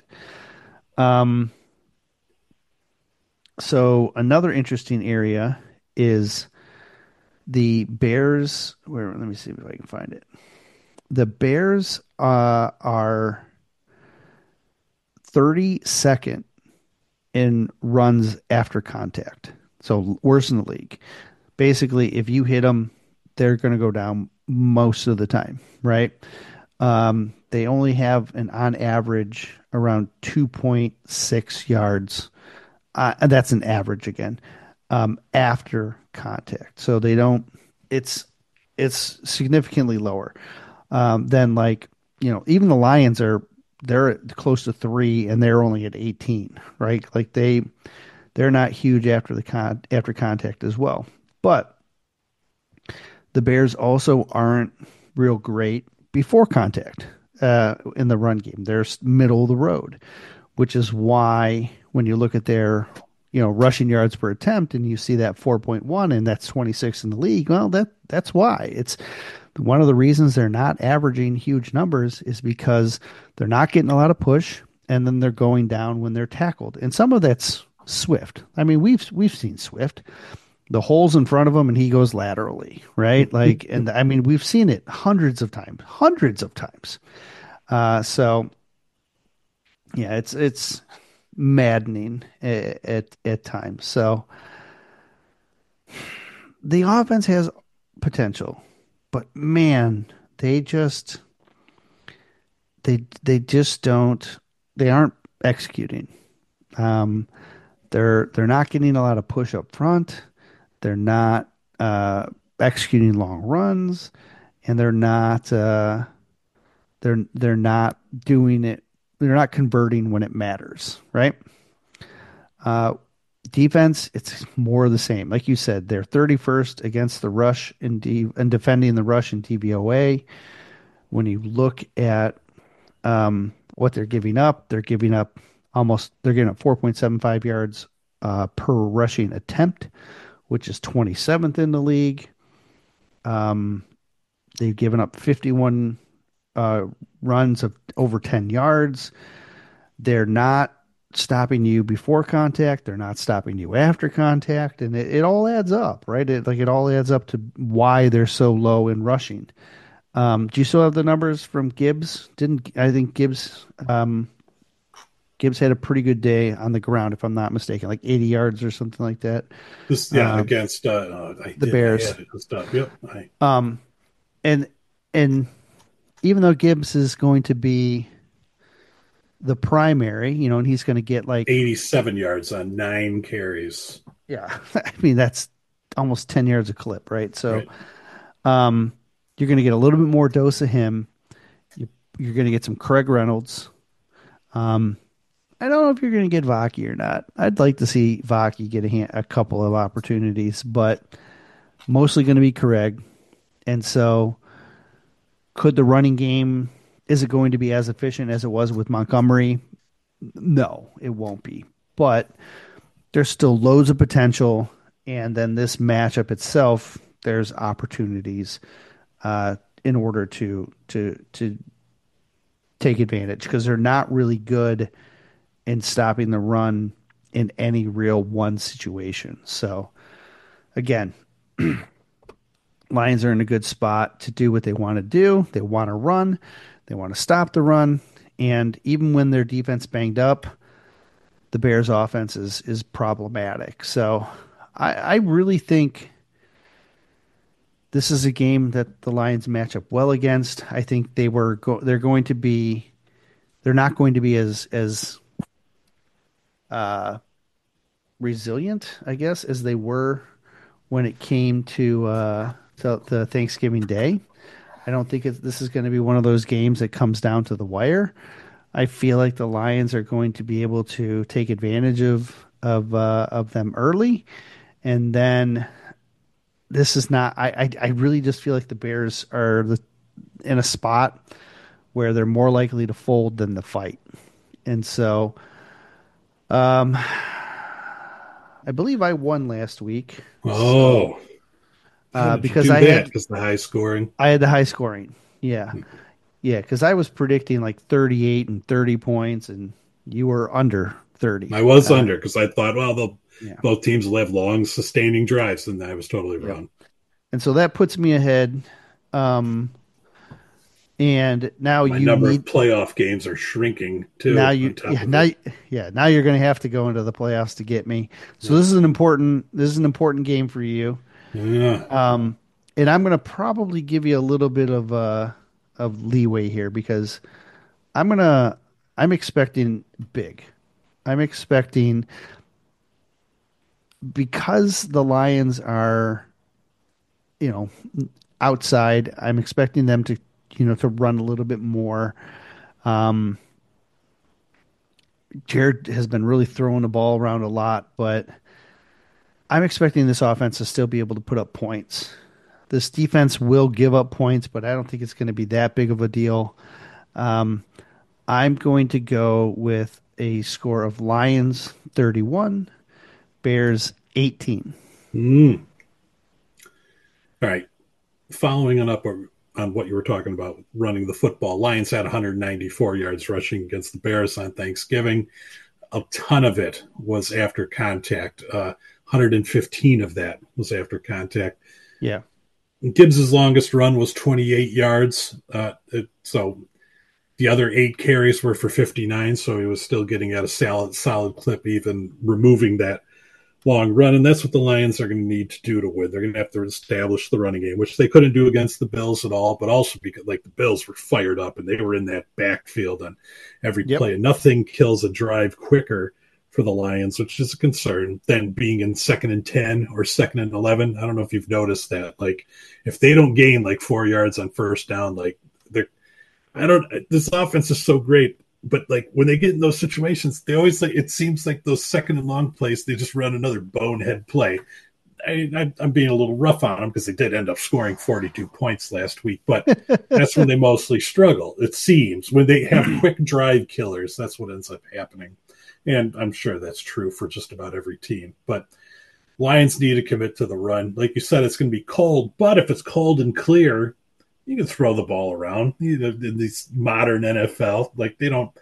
So another interesting area is the Bears. Let me see if I can find it. The Bears are 32nd in runs after contact. So worse in the league. Basically, if you hit them they're going to go down most of the time, right? They only have an on average around 2.6 yards. And that's an average again, after contact. So they don't, it's, it's significantly lower, than like, even the Lions they're at close to 3 and they're only at 18, right? Like they're not huge after contact as well. But the Bears also aren't real great before contact, in the run game. They're middle of the road, which is why when you look at their rushing yards per attempt and you see that 4.1 and that's 26 in the league, well, that's why. It's one of the reasons they're not averaging huge numbers is because they're not getting a lot of push and then they're going down when they're tackled. And some of that's Swift. I mean, we've seen Swift, the holes in front of him and he goes laterally, right? Like, and I mean, we've seen it hundreds of times, hundreds of times. So yeah, it's maddening at times. So the offense has potential, but man, they just they just don't they aren't executing. Um, they're not getting a lot of push up front. They're not executing long runs, and they're not doing it. They're not converting when it matters, right? Uh, Defense, it's more of the same. Like you said, they're 31st against the rush and defending the rush in DVOA. When you look at what they're giving up they're giving up 4.75 yards per rushing attempt, which is 27th in the league. Um, they've given up 51 runs of over 10 yards. They're not stopping you before contact. They're not stopping you after contact. And it all adds up, right? It all adds up to why they're so low in rushing. Do you still have the numbers from Gibbs? I think Gibbs had a pretty good day on the ground, if I'm not mistaken, like 80 yards or something like that. This, yeah, Um, against the I Bears. had it and stuff. Yep, Um, and and even though Gibbs is going to be the primary, and he's going to get like, 87 yards on 9 carries. yeah, I mean that's almost 10 yards a clip, right? So, Right. um, you're going to get a little bit more dose of him. You, you're going to get some Craig Reynolds. Um, I don't know if you're going to get Vaki or not. I'd like to see Vaki get a couple of opportunities, but mostly going to be Craig. And so, could the running game, is it going to be as efficient as it was with Montgomery? No, it won't be. But there's still loads of potential. And then this matchup itself, there's opportunities in order to take advantage because they're not really good in stopping the run in any real one situation. So again, Lions are in a good spot to do what they want to do. They want to run, they want to stop the run, and even when their defense banged up, the Bears' offense is problematic. So I really think this is a game that the Lions match up well against. I think they're going to be they're not going to be as uh, resilient, I guess, as they were when it came to Thanksgiving Day. I don't think this is going to be one of those games that comes down to the wire. I feel like the Lions are going to be able to take advantage of them early, and then this is not. I really just feel like the Bears are in a spot where they're more likely to fold than to fight, and so I believe I won last week. So Oh, how did you because do that? Because the high scoring. I had the high scoring, yeah, yeah, because I was predicting like 38 and 30 points, and you were under 30. I was under because I thought, well, Yeah, both teams will have long, sustaining drives, and I was totally yep. wrong. And so that puts me ahead. Um, and now My you number of need playoff games are shrinking now too. On you top yeah of it, now you're going to have to go into the playoffs to get me. So yeah, this is an important game for you. yeah. Um, and I'm going to probably give you a little bit of leeway here because I'm gonna I'm expecting big. I'm expecting because the Lions are, you know, outside. I'm expecting them to, to run a little bit more. Um, Jared has been really throwing the ball around a lot, but I'm expecting this offense to still be able to put up points. This defense will give up points, but I don't think it's going to be that big of a deal. Um, I'm going to go with a score of Lions 31, Bears 18. Mm. All right. Following it up on what you were talking about, running the football, Lions had 194 yards rushing against the Bears on Thanksgiving. A ton of it was after contact. 115 of that was after contact. Yeah. Gibbs's longest run was 28 yards. So the other 8 carries were for 59. So he was still getting at a solid clip, even removing that long run. And that's what the Lions are going to need to do to win. They're going to have to establish the running game, which they couldn't do against the Bills at all, but also because like the Bills were fired up and they were in that backfield on every Yep. play. And nothing kills a drive quicker for the Lions, which is a concern, than being in 2nd and 10 or 2nd and 11. I don't know if you've noticed that. Like if they don't gain like 4 yards on first down, like they're I don't. This offense is so great, but like when they get in those situations, they always like. It seems like those 2nd and long plays, they just run another bonehead play. I'm being a little rough on them because they did end up scoring 42 points last week, but that's when they mostly struggle. It seems when they have quick drive killers, that's what ends up happening, and I'm sure that's true for just about every team. But Lions need to commit to the run. Like you said, it's going to be cold, but if it's cold and clear, you can throw the ball around. In these modern NFL, like they don't,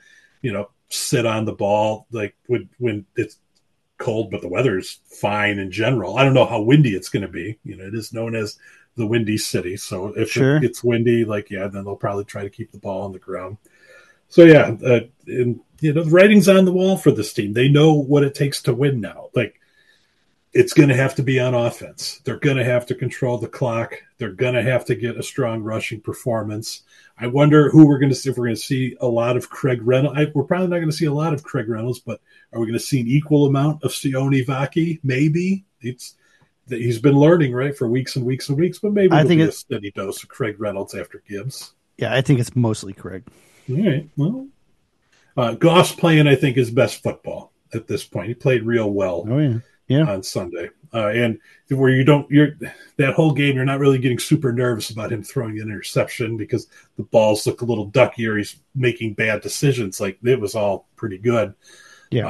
sit on the ball like when it's cold, but the weather's fine in general. I don't know how windy it's going to be. It is known as the Windy City. So if it Sure. gets windy, like then they'll probably try to keep the ball on the ground. So yeah, and the writing's on the wall for this team. They know what it takes to win now. Like it's going to have to be on offense. They're going to have to control the clock. They're going to have to get a strong rushing performance. I wonder who we're going to see. If we're going to see a lot of Craig Reynolds. We're probably not going to see a lot of Craig Reynolds, but are we going to see an equal amount of Sione Vaki? Maybe. He's been learning, right, for weeks and weeks and weeks, but maybe I it'll think be a it, steady dose of Craig Reynolds after Gibbs. yeah, I think it's mostly Craig. All right. Well, Goff's playing, I think, his best football at this point. He played real well Oh, yeah. Yeah. on Sunday. And where you're that whole game, you're not really getting super nervous about him throwing an interception because the balls look a little ducky or he's making bad decisions. Like it was all pretty good. Yeah.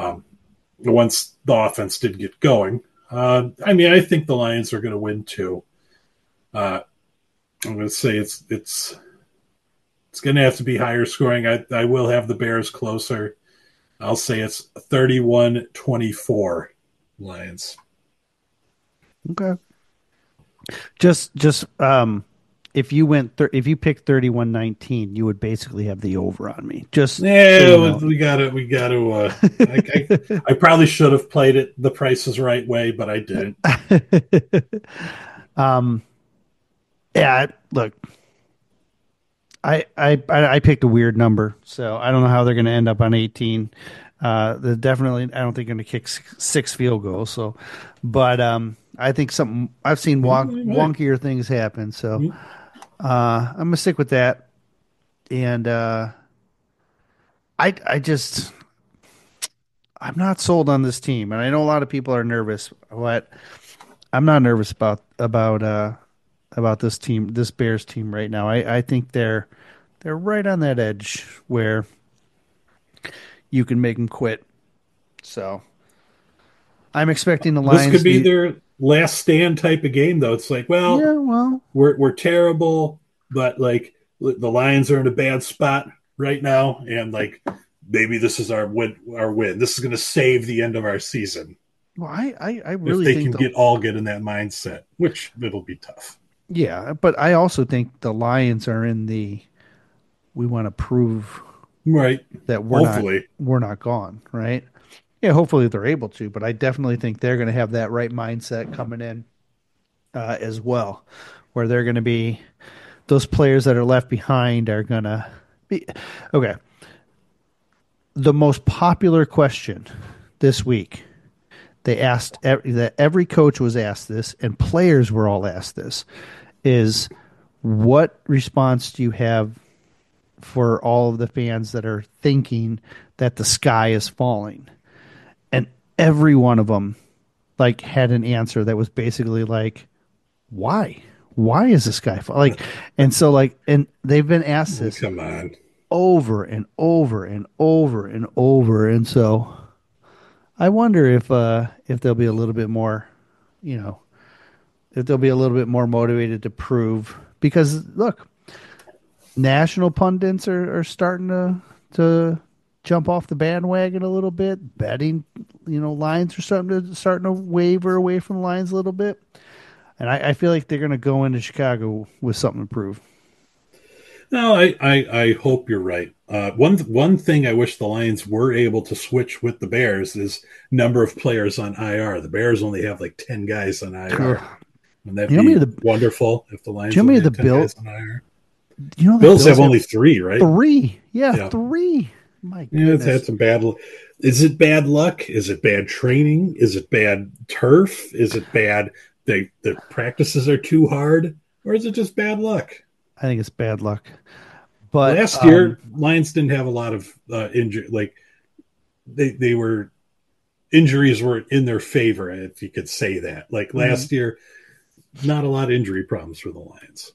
Once the offense did get going, I think the Lions are going to win too. I'm going to say it's going to have to be higher scoring. I will have the Bears closer. I'll say it's 31-24 Lions. Okay. Just if you if you picked 31-19, you would basically have the over on me. Just so Yeah, you know. we got to. I probably should have played it the Price is Right way, but I didn't. um yeah, look. I picked a weird number, so I don't know how they're going to end up on 18. They're definitely, I don't think going to kick six field goals. So, but I think something I've seen wonkier things happen. So I'm gonna stick with that. And I just I'm not sold on this team, and I know a lot of people are nervous, but I'm not nervous about this team, this Bears team right now. I think they're right on that edge where you can make them quit. So I'm expecting the This could Lions be need. their last stand type of game, though. It's like, well, Yeah, well, we're terrible, but like the Lions are in a bad spot right now, and like maybe this is our win. Our win. This is going to save the end of our season I if really they think can get in that mindset, which it'll be tough. yeah, but I also think the Lions are in the we want to prove Right. that Hopefully. we're not gone, right? Yeah, hopefully they're able to, but I definitely think they're going to have that right mindset coming in as well. where they're going to be those players that are left behind are going to be okay. The most popular question this week, they asked that every coach was asked this, and players were all asked this, is what response do you have for all of the fans that are thinking that the sky is falling? And every one of them like had an answer that was basically like, why? Why is the sky falling? Like, and so like, and they've been asked this Come on. over and over and over and over. And so I wonder if they'll be a little bit more, you know, if they'll be a little bit more motivated to prove, because look, national pundits are starting to jump off the bandwagon a little bit. Betting, lines are starting to waver away from the lines a little bit. And I feel like they're going to go into Chicago with something to prove. No, I hope you're right. One thing I wish the Lions were able to switch with the Bears is number of players on IR. The Bears only have like 10 guys on IR. Wouldn't that be wonderful if the Lions only had 10 guys on IR? Bills have only 3, right? 3. Yeah, 3. My goodness. Yeah, it's had some bad. Is it bad luck? Is it bad training? Is it bad turf? Is it bad the practices are too hard? Or is it just bad luck? I think it's bad luck. But last year, Lions didn't have a lot of injury. Like they were injuries were in their favor, if you could say that. Like last year, not a lot of injury problems for the Lions.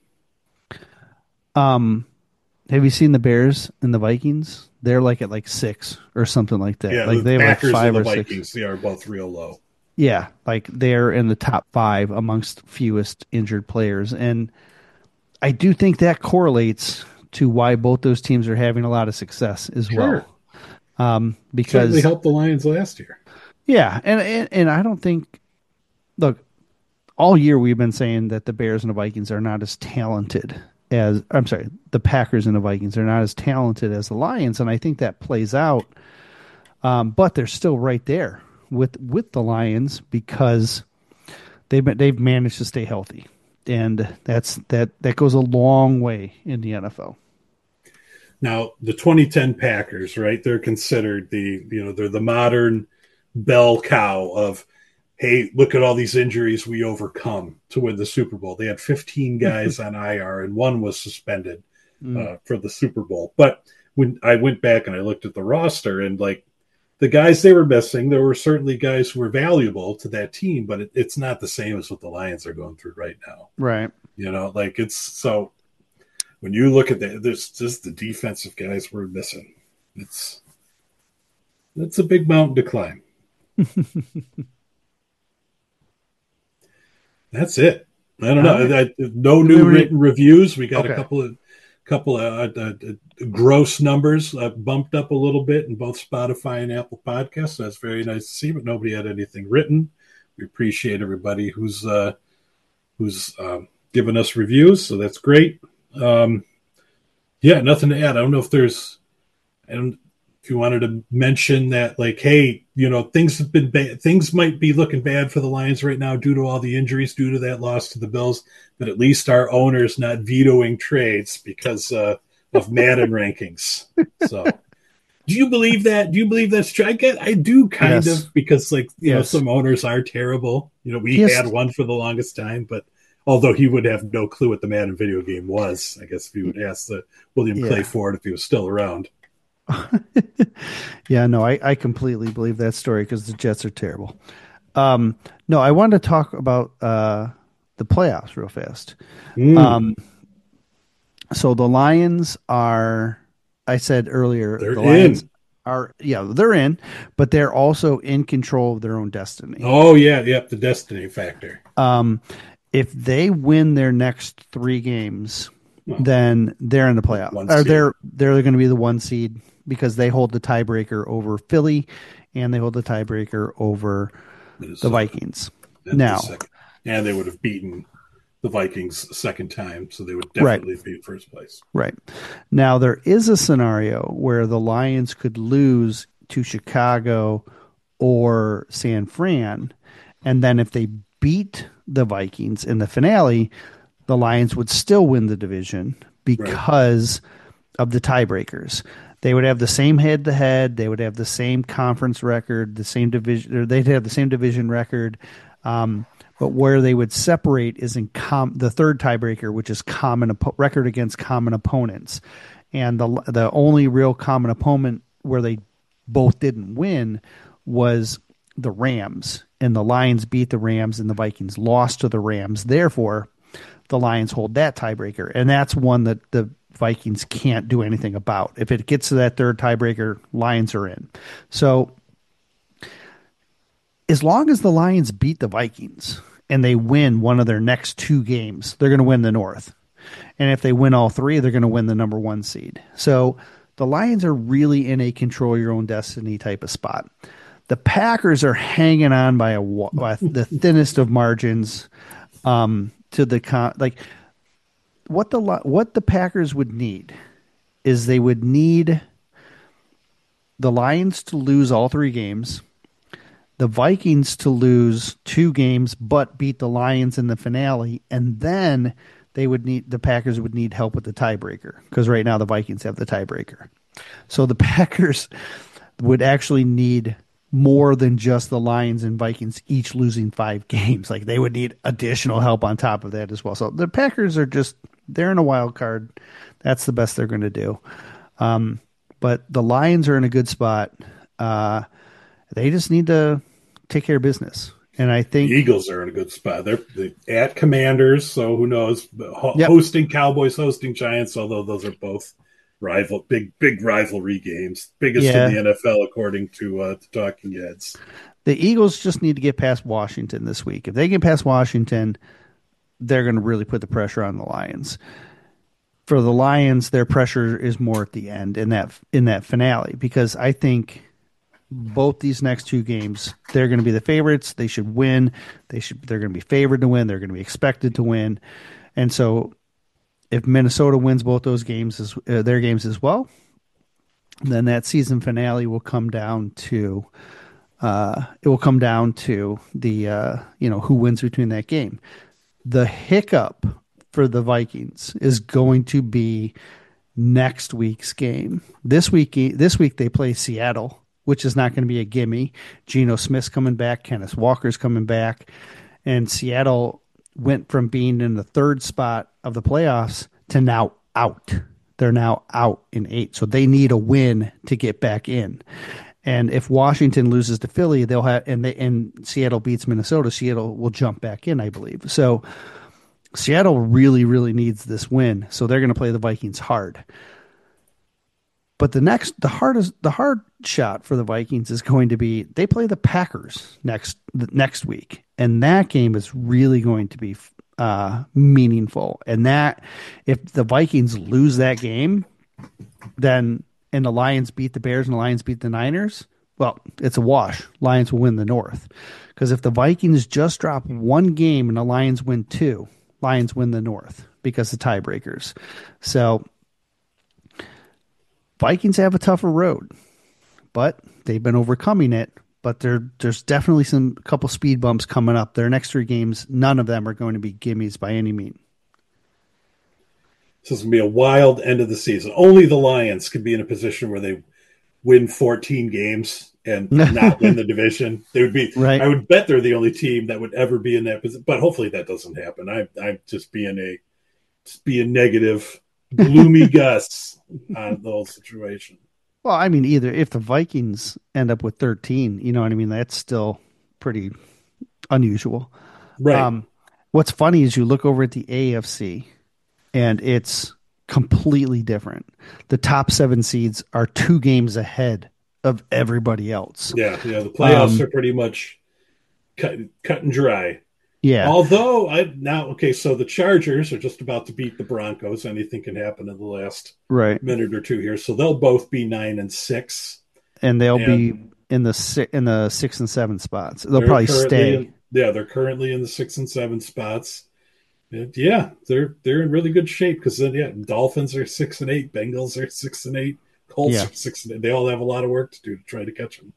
Have you seen the Bears and the Vikings? They're like at like 6 or something like that. Yeah, like they have Packers like 5 and the or Vikings. 6. They are both real low. Yeah, like they're in the top 5 amongst fewest injured players, and I do think that correlates to why both those teams are having a lot of success as well. Because certainly helped the Lions last year. Yeah, and I don't think. Look, all year we've been saying that the Bears and the Vikings are not as talented as the Packers and the Vikings are not as talented as the Lions, and I think that plays out. But they're still right there with the Lions because they've managed to stay healthy, and that goes a long way in the NFL. Now, the 2010 Packers, right? They're considered they're the modern bell cow of, hey, look at all these injuries we overcome to win the Super Bowl. They had 15 guys on IR and one was suspended for the Super Bowl. But when I went back and I looked at the roster and like the guys they were missing, there were certainly guys who were valuable to that team, but it's not the same as what the Lions are going through right now. Right. Like it's so when you look at that, there's just the defensive guys we're missing. It's a big mountain to climb. That's it. I don't know. No new written reviews. We got a couple of gross numbers bumped up a little bit in both Spotify and Apple Podcasts. So that's very nice to see. But nobody had anything written. We appreciate everybody who's giving us reviews. So that's great. Yeah, nothing to add. I don't know if if you wanted to mention that, like, hey, things have been bad. Things might be looking bad for the Lions right now due to all the injuries, due to that loss to the Bills. But at least our owner's not vetoing trades because of Madden rankings. So, do you believe that? Do you believe that's true? I do kind of because, some owners are terrible. We had one for the longest time, but although he would have no clue what the Madden video game was, I guess if you would ask William Clay Ford if he was still around. Yeah, no, I completely believe that story because the Jets are terrible. No, I wanted to talk about the playoffs real fast. So the Lions are, I said earlier, the Lions they're in, but they're also in control of their own destiny. Oh, yeah, the destiny factor. If they win their next 3 games, then they're in the playoff. Or they're going to be the 1 seed because they hold the tiebreaker over Philly and they hold the tiebreaker over the Vikings. Now, and they would have beaten the Vikings second time, so they would definitely be in first place. Right. Now, there is a scenario where the Lions could lose to Chicago or San Fran, and then if they beat the Vikings in the finale, the Lions would still win the division Right. because of the tiebreakers. They would have the same head to head. They would have the same conference record, the same division, or they'd have the same division record. Um, but where they would separate is in the third tiebreaker, which is record against common opponents. And the only real common opponent where they both didn't win was the Rams. And the Lions beat the Rams and the Vikings lost to the Rams. Therefore, the Lions hold that tiebreaker. And that's one that the Vikings can't do anything about. If it gets to that third tiebreaker, Lions are in. So as long as the Lions beat the Vikings and they win one of their next two games, they're going to win the North. And if they win all three, they're going to win the number one seed. So the Lions are really in a control your own destiny type of spot. The Packers are hanging on by the thinnest of margins to the like what the Packers would need is they would need the Lions to lose all three games, the Vikings to lose two games but beat the Lions in the finale, and then the Packers would need help with the tiebreaker because right now the Vikings have the tiebreaker. So the Packers would actually need more than just the Lions and Vikings each losing 5 games. Like they would need additional help on top of that as well. So the Packers are they're in a wild card. That's the best they're going to do. But the Lions are in a good spot. They just need to take care of business. And I think the Eagles are in a good spot. They're at Commanders, so who knows? Yep. Hosting Cowboys, hosting Giants, although those are both big rivalry games, biggest in the NFL according to Talking Heads. The Eagles just need to get past Washington this week. If they get past Washington, they're going to really put the pressure on the Lions. For the Lions, their pressure is more at the end in that finale because I think both these next two games they're going to be the favorites. They should win. They're going to be favored to win. They're going to be expected to win. And so if Minnesota wins both those games their games as well, then that season finale will come down to the who wins between that game. The hiccup for the Vikings is going to be next week's game. This week they play Seattle, which is not going to be a gimme. Geno Smith's coming back, Kenneth Walker's coming back, and Seattle went from being in the third spot of the playoffs to now out. They're now out in 8, so they need a win to get back in. And if Washington loses to Philly, they'll have and Seattle beats Minnesota, Seattle will jump back in, I believe. So Seattle really, really needs this win, so they're going to play the Vikings hard. But the hard shot for the Vikings is going to be they play the Packers next week, and that game is really going to be meaningful. And that if the Vikings lose that game, then and the Lions beat the Bears and the Lions beat the Niners, well, it's a wash. Lions will win the North. Because if the Vikings just drop one game and the Lions win 2, Lions win the North because of tiebreakers. So Vikings have a tougher road, but they've been overcoming it. But there's definitely a couple speed bumps coming up. Their next 3 games, none of them are going to be gimmies by any means. This is going to be a wild end of the season. Only the Lions could be in a position where they win 14 games and not win the division. They would be. Right. I would bet they're the only team that would ever be in that position. But hopefully that doesn't happen. I'm just being negative, gloomy Gus on the whole situation. Well, I mean, either if the Vikings end up with 13, you know what I mean? That's still pretty unusual. Right. What's funny is you look over at the AFC, and it's completely different. The top 7 seeds are 2 games ahead of everybody else. Yeah. The playoffs are pretty much cut and dry. Yeah. Although so the Chargers are just about to beat the Broncos. Anything can happen in the last minute or 2 here. So they'll both be 9-6, and they'll be in the 6 and 7 spots. They'll probably stay. They're currently in the 6 and 7 spots. And they're in really good shape because Dolphins are 6-8, Bengals are 6-8, Colts are 6-8. They all have a lot of work to do to try to catch them.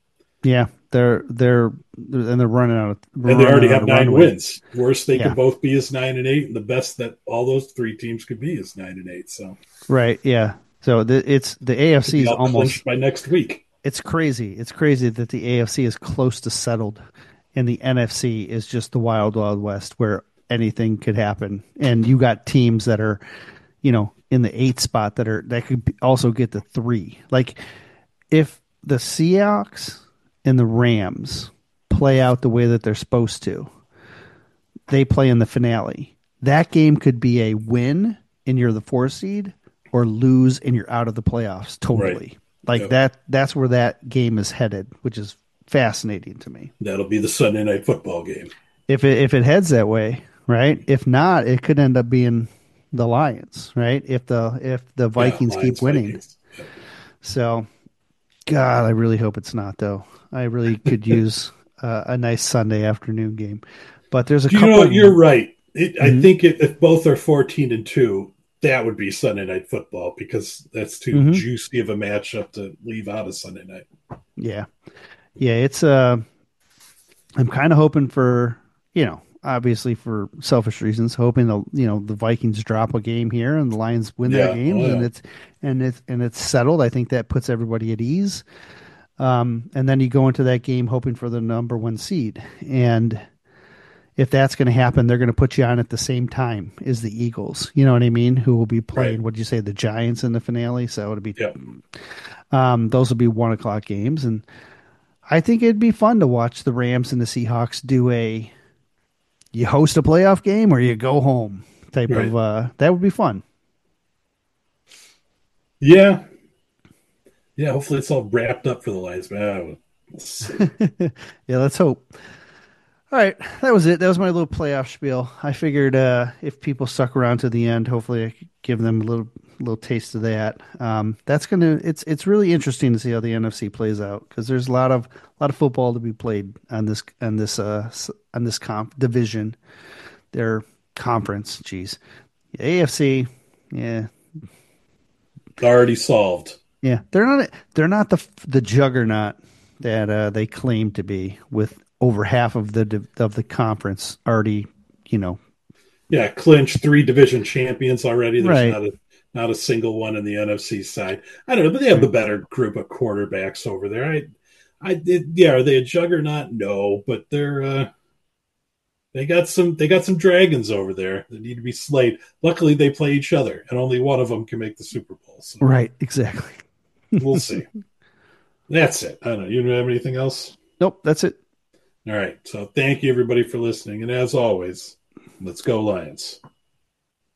Yeah, they're And they running already out have of 9 runway. wins. Worst they Yeah, could both be is 9-8, and the best that all those three teams could be is 9-8. So right. Yeah. So it's the it could AFC be is all almost. clinched by next week. It's crazy. It's crazy that the AFC is close to settled, and the NFC is just the wild, wild west where anything could happen. And you got teams that are, in the eighth spot that could also get the three. Like if the Seahawks and the Rams play out the way that they're supposed to, they play in the finale. That game could be a win and you're the four seed, or lose and you're out of the playoffs Right. totally. Like Yep. that's where that game is headed, which is fascinating to me. That'll be the Sunday night football game. If it heads that way, right? If not, it could end up being the Lions, right? If the Yeah, Vikings keep Lions winning. Vikings. Yep. So, God, I really hope it's not though. I really could use a nice Sunday afternoon game. But there's a Do you know what? couple. You're right. I Mhm, think if both are 14-2, that would be Sunday night football because that's too mhm. juicy of a matchup to leave out of Sunday night. Yeah. Yeah, it's I'm kind of hoping for, obviously for selfish reasons, hoping the Vikings drop a game here and the Lions win their Yeah. Oh games, and yeah. it's settled. I think that puts everybody at ease. And then you go into that game hoping for the number one seed. And if that's going to happen, they're going to put you on at the same time as the Eagles. You know what I mean? Who will be Right. playing, what did you say, the Giants in the finale? So it'll be, Yep. those will be 1 o'clock games. And I think it'd be fun to watch the Rams and the Seahawks do you host a playoff game or you go home type of, Right. that would be fun. Yeah. Yeah. Hopefully it's all wrapped up for the Lions. Man, we'll see. Yeah, let's hope. All right, that was it. That was my little playoff spiel. I figured if people stuck around to the end, hopefully I could give them a little taste of that. That's gonna it's really interesting to see how the NFC plays out because there's a lot of football to be played on this comp division, their conference. Geez, AFC, yeah, Already solved. yeah, they're not the juggernaut that they claim to be with over half of the conference already, you know. Yeah, clinch 3 division champions already. There's Right. not a single one in the NFC side. I don't know, but they have the Right. better group of quarterbacks over there. Yeah, are they a juggernaut? No, but they got some dragons over there that need to be slayed. Luckily, they play each other, and only one of them can make the Super Bowl. So Right, exactly. we'll see. That's it. I don't know. You don't have anything else? Nope, that's it. All right. So thank you everybody for listening, and as always, let's go Lions.